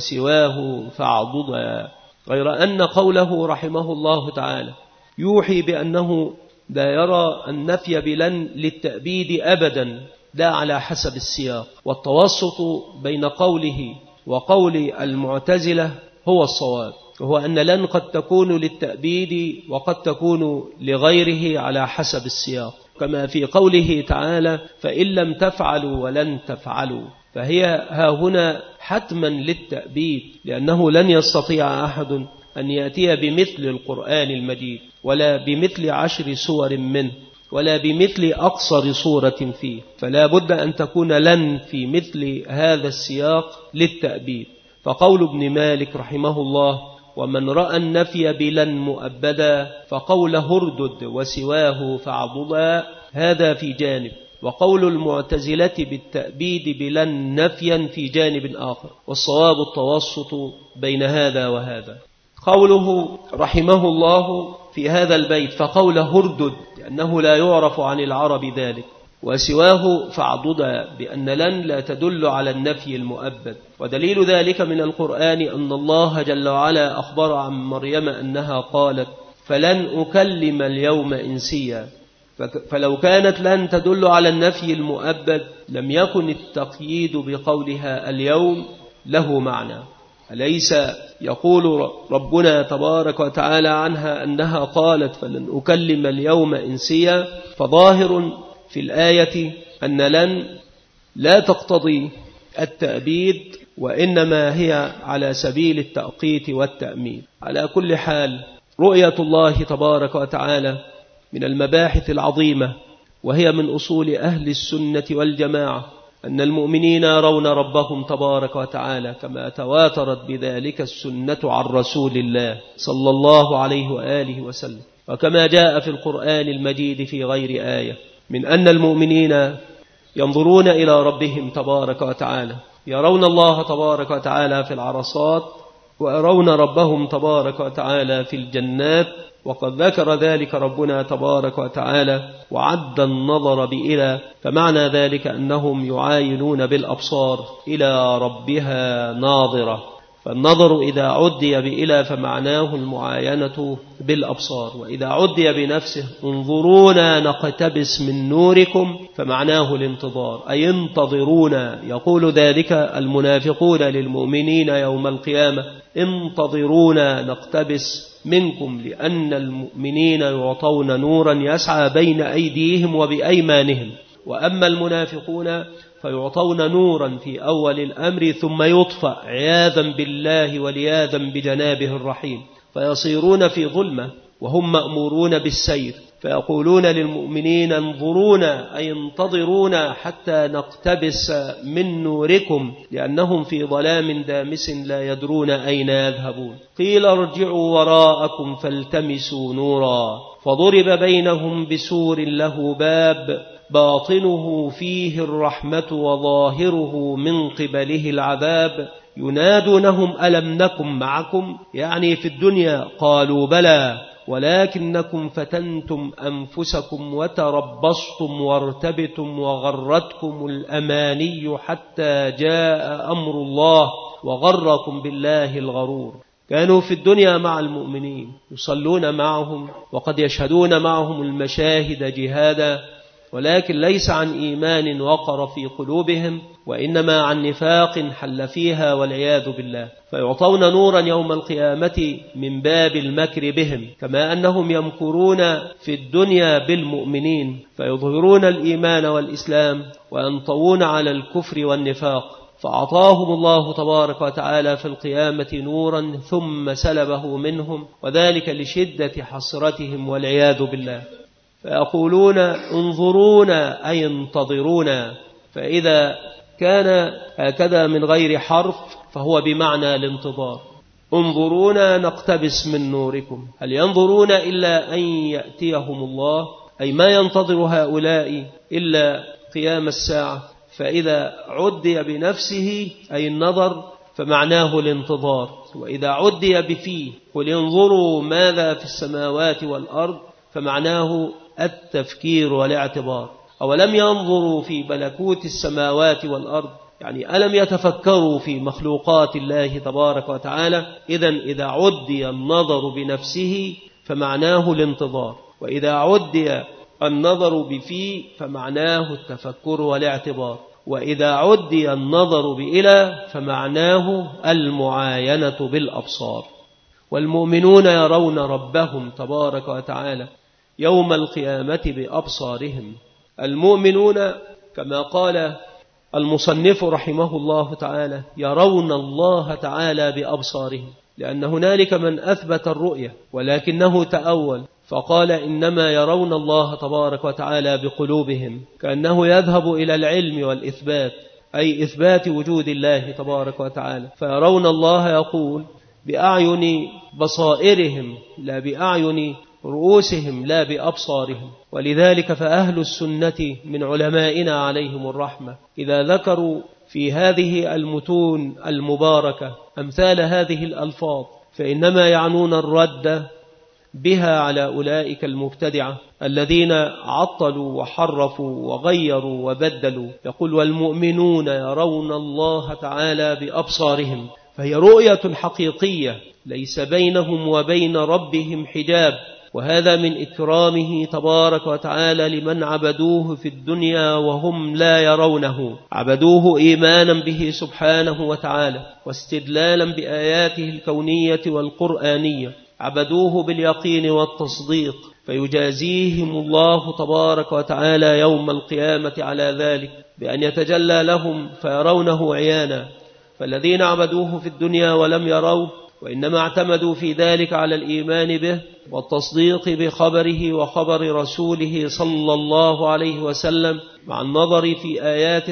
وسواه فاعضدا، غير أن قوله رحمه الله تعالى يوحي بأنه لا يرى النفي بلن للتأبيد أبدا، لا على حسب السياق، والتوسط بين قوله وقول المعتزلة هو الصواب، وهو أن لن قد تكون للتأبيد وقد تكون لغيره على حسب السياق، كما في قوله تعالى فإن لم تفعلوا ولن تفعلوا، فهي ها هنا حتما للتأبيد، لأنه لن يستطيع أحد أن يأتي بمثل القرآن المجيد ولا بمثل 10 سور منه ولا بمثل أقصر صورة فيه، فلا بد أن تكون لن في مثل هذا السياق للتأبيد. فقول ابن مالك رحمه الله ومن رأى النفي بلن مؤبدا فقوله اردد وسواه فاعضدا، هذا في جانب، وقول المعتزلة بالتأبيد بلن نفيا في جانب آخر، والصواب التوسط بين هذا وهذا. قوله رحمه الله في هذا البيت فقوله اردد لأنه لا يعرف عن العرب ذلك، وسواه فاعضدا بأن لن لا تدل على النفي المؤبد، ودليل ذلك من القرآن أن الله جل وعلا أخبر عن مريم أنها قالت فلن أكلم اليوم إنسيا، فلو كانت لن تدل على النفي المؤبد لم يكن التقييد بقولها اليوم له معنى. أليس يقول ربنا تبارك وتعالى عنها أنها قالت فلن أكلم اليوم إنسيا، فظاهر في الآية أن لن لا تقتضي التأبيد، وإنما هي على سبيل التأقيت والتأمين. على كل حال رؤية الله تبارك وتعالى من المباحث العظيمة، وهي من أصول أهل السنة والجماعة، أن المؤمنين يرون ربهم تبارك وتعالى كما تواترت بذلك السنة عن رسول الله صلى الله عليه وآله وسلم، وكما جاء في القرآن المجيد في غير آية من أن المؤمنين ينظرون إلى ربهم تبارك وتعالى، يرون الله تبارك وتعالى في العرصات، ويرون ربهم تبارك وتعالى في الجنات. وقد ذكر ذلك ربنا تبارك وتعالى وعد النظر بإلى، فمعنى ذلك أنهم يعاينون بالأبصار إلى ربها ناظرة، فالنظر إذا عدي بإلى فمعناه المعاينة بالأبصار، وإذا عدي بنفسه انظرونا نقتبس من نوركم فمعناه الانتظار، أي انتظرونا. يقول ذلك المنافقون للمؤمنين يوم القيامة: انتظرونا نقتبس منكم، لأن المؤمنين يعطون نورا يسعى بين أيديهم وبأيمانهم، وأما المنافقون فيعطون نورا في أول الأمر ثم يطفأ عياذا بالله ولياذا بجنابه الرحيم، فيصيرون في ظلمة وهم مأمورون بالسير، فيقولون للمؤمنين: انظرونا أي انتظرونا حتى نقتبس من نوركم، لأنهم في ظلام دامس لا يدرون أين يذهبون. قيل ارجعوا وراءكم فالتمسوا نورا، فضرب بينهم بسور له باب باطنه فيه الرحمة وظاهره من قبله العذاب، ينادونهم ألم نكن معكم، يعني في الدنيا، قالوا بلى ولكنكم فتنتم أنفسكم وتربصتم وارتبتم وغرتكم الأماني حتى جاء أمر الله وغركم بالله الغرور. كانوا في الدنيا مع المؤمنين يصلون معهم وقد يشهدون معهم المشاهد جهادا، ولكن ليس عن إيمان وقر في قلوبهم، وإنما عن نفاق حل فيها والعياذ بالله، فيعطون نورا يوم القيامة من باب المكر بهم، كما أنهم يمكرون في الدنيا بالمؤمنين فيظهرون الإيمان والإسلام وينطوون على الكفر والنفاق، فأعطاهم الله تبارك وتعالى في القيامة نورا ثم سلبه منهم، وذلك لشدة حسرتهم والعياذ بالله، فيقولون انظرونا أي انتظرونا. فإذا كان هكذا من غير حرف فهو بمعنى الانتظار. انظرونا نقتبس من نوركم، هل ينظرون إلا أن يأتيهم الله؟ أي ما ينتظر هؤلاء إلا قيام الساعة، فإذا عدي بنفسه أي النظر فمعناه الانتظار، وإذا عدي بفيه قل انظروا ماذا في السماوات والأرض فمعناه التفكير والاعتبار. أولم ينظروا في ملكوت السماوات والأرض، يعني ألم يتفكروا في مخلوقات الله تبارك وتعالى؟ إذا عدي النظر بنفسه فمعناه الانتظار، وإذا عدي النظر بفيه فمعناه التفكر والاعتبار، وإذا عدي النظر بإلى فمعناه المعاينة بالأبصار. والمؤمنون يرون ربهم تبارك وتعالى يوم القيامة بأبصارهم. المؤمنون كما قال المصنف رحمه الله تعالى يرون الله تعالى بأبصارهم، لأن هنالك من أثبت الرؤية ولكنه تأول فقال إنما يرون الله تبارك وتعالى بقلوبهم، كأنه يذهب إلى العلم والإثبات، أي إثبات وجود الله تبارك وتعالى، فيرون الله يقول بأعين بصائرهم لا بأعين رؤوسهم لا بأبصارهم. ولذلك فأهل السنة من علمائنا عليهم الرحمة إذا ذكروا في هذه المتون المباركة أمثال هذه الألفاظ فإنما يعنون الرد بها على أولئك المبتدعة الذين عطلوا وحرفوا وغيروا وبدلوا. يقول والمؤمنون يرون الله تعالى بأبصارهم، فهي رؤية حقيقية ليس بينهم وبين ربهم حجاب، وهذا من إكرامه تبارك وتعالى لمن عبدوه في الدنيا وهم لا يرونه، عبدوه إيمانا به سبحانه وتعالى واستدلالا بآياته الكونية والقرآنية، عبدوه باليقين والتصديق، فيجازيهم الله تبارك وتعالى يوم القيامة على ذلك بأن يتجلى لهم فيرونه عيانا. فالذين عبدوه في الدنيا ولم يروه وإنما اعتمدوا في ذلك على الإيمان به والتصديق بخبره وخبر رسوله صلى الله عليه وسلم مع النظر في آياته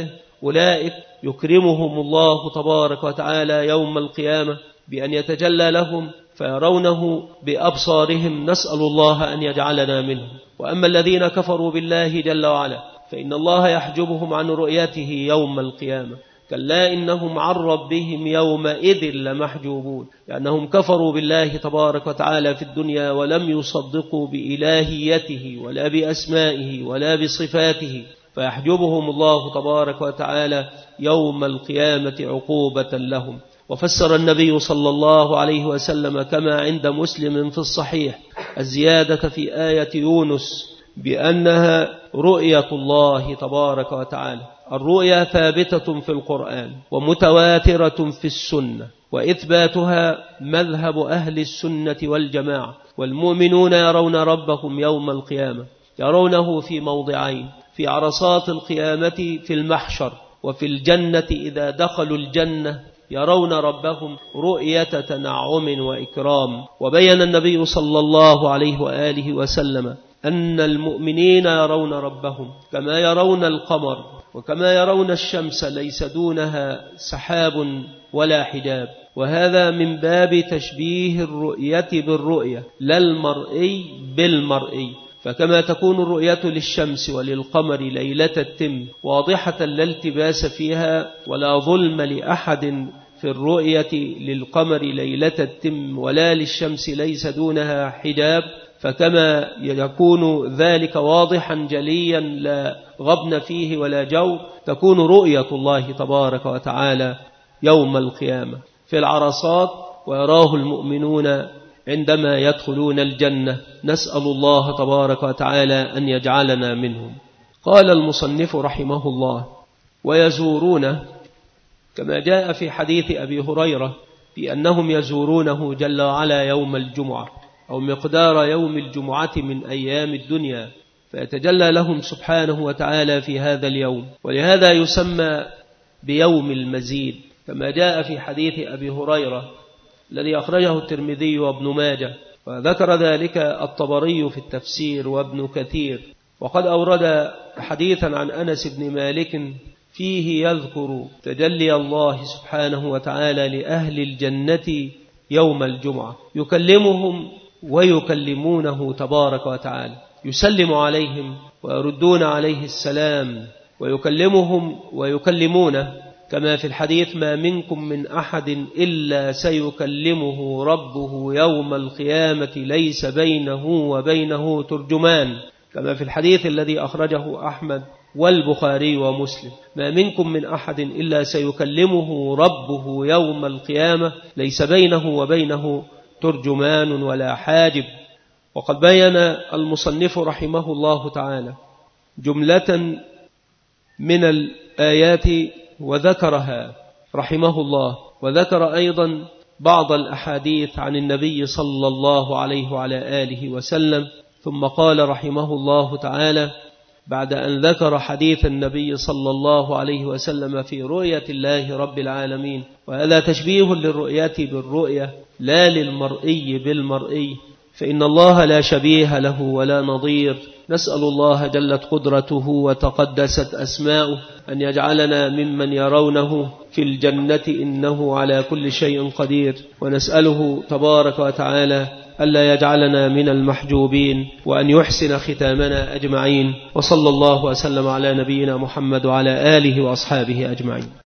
أولئك يكرمهم الله تبارك وتعالى يوم القيامة بأن يتجلى لهم فيرونه بأبصارهم، نسأل الله أن يجعلنا منهم. وأما الذين كفروا بالله جل وعلا فإن الله يحجبهم عن رؤيته يوم القيامة، كلا إنهم عن ربهم يومئذ لمحجوبون، لأنهم كفروا بالله تبارك وتعالى في الدنيا ولم يصدقوا بإلهيته ولا بأسمائه ولا بصفاته، فيحجبهم الله تبارك وتعالى يوم القيامة عقوبة لهم. وفسر النبي صلى الله عليه وسلم كما عند مسلم في الصحيح الزيادة في آية يونس بأنها رؤية الله تبارك وتعالى. الرؤيا ثابتة في القرآن ومتواترة في السنة، وإثباتها مذهب أهل السنة والجماعة. والمؤمنون يرون ربهم يوم القيامة، يرونه في موضعين: في عرصات القيامة في المحشر، وفي الجنة إذا دخلوا الجنة يرون ربهم رؤية تنعم وإكرام. وبين النبي صلى الله عليه وآله وسلم أن المؤمنين يرون ربهم كما يرون القمر وكما يرون الشمس ليس دونها سحاب ولا حجاب، وهذا من باب تشبيه الرؤية بالرؤية لا المرئي بالمرئي. فكما تكون الرؤية للشمس وللقمر ليلة التم واضحة لا التباس فيها ولا ظلم لأحد في الرؤية للقمر ليلة التم ولا للشمس ليس دونها حجاب، فكما يكون ذلك واضحا جليا لا غبن فيه ولا جو، تكون رؤية الله تبارك وتعالى يوم القيامة في العرصات، ويراه المؤمنون عندما يدخلون الجنة. نسأل الله تبارك وتعالى أن يجعلنا منهم. قال المصنف رحمه الله: ويزورونه، كما جاء في حديث أبي هريرة بأنهم يزورونه جل وعلا يوم الجمعة أو مقدار يوم الجمعة من أيام الدنيا، فيتجلى لهم سبحانه وتعالى في هذا اليوم، ولهذا يسمى بيوم المزيد، كما جاء في حديث أبي هريرة الذي أخرجه الترمذي وابن ماجه، وذكر ذلك الطبري في التفسير وابن كثير. وقد أورد حديثا عن أنس بن مالك فيه يذكر تجلي الله سبحانه وتعالى لأهل الجنة يوم الجمعة، يكلمهم ويكلمونه تبارك وتعالى، يسلم عليهم ويردون عليه السلام، ويكلمهم ويكلمونه، كما في الحديث: ما منكم من أحد إلا سيكلمه ربه يوم القيامة ليس بينه وبينه ترجمان، كما في الحديث الذي أخرجه أحمد والبخاري ومسلم: ما منكم من أحد إلا سيكلمه ربه يوم القيامة ليس بينه وبينه ترجمان ولا حاجب. وقد بين المصنف رحمه الله تعالى جملة من الآيات وذكرها رحمه الله، وذكر أيضا بعض الأحاديث عن النبي صلى الله عليه وعلى آله وسلم. ثم قال رحمه الله تعالى بعد أن ذكر حديث النبي صلى الله عليه وسلم في رؤية الله رب العالمين، وهذا تشبيه للرؤية بالرؤية لا للمرئي بالمرئي، فإن الله لا شبيه له ولا نظير. نسأل الله جلت قدرته وتقدست أسماؤه أن يجعلنا ممن يرونه في الجنة إنه على كل شيء قدير، ونسأله تبارك وتعالى ألا يجعلنا من المحجوبين، وأن يحسن ختامنا أجمعين. وصلى الله وسلم على نبينا محمد وعلى آله وأصحابه أجمعين.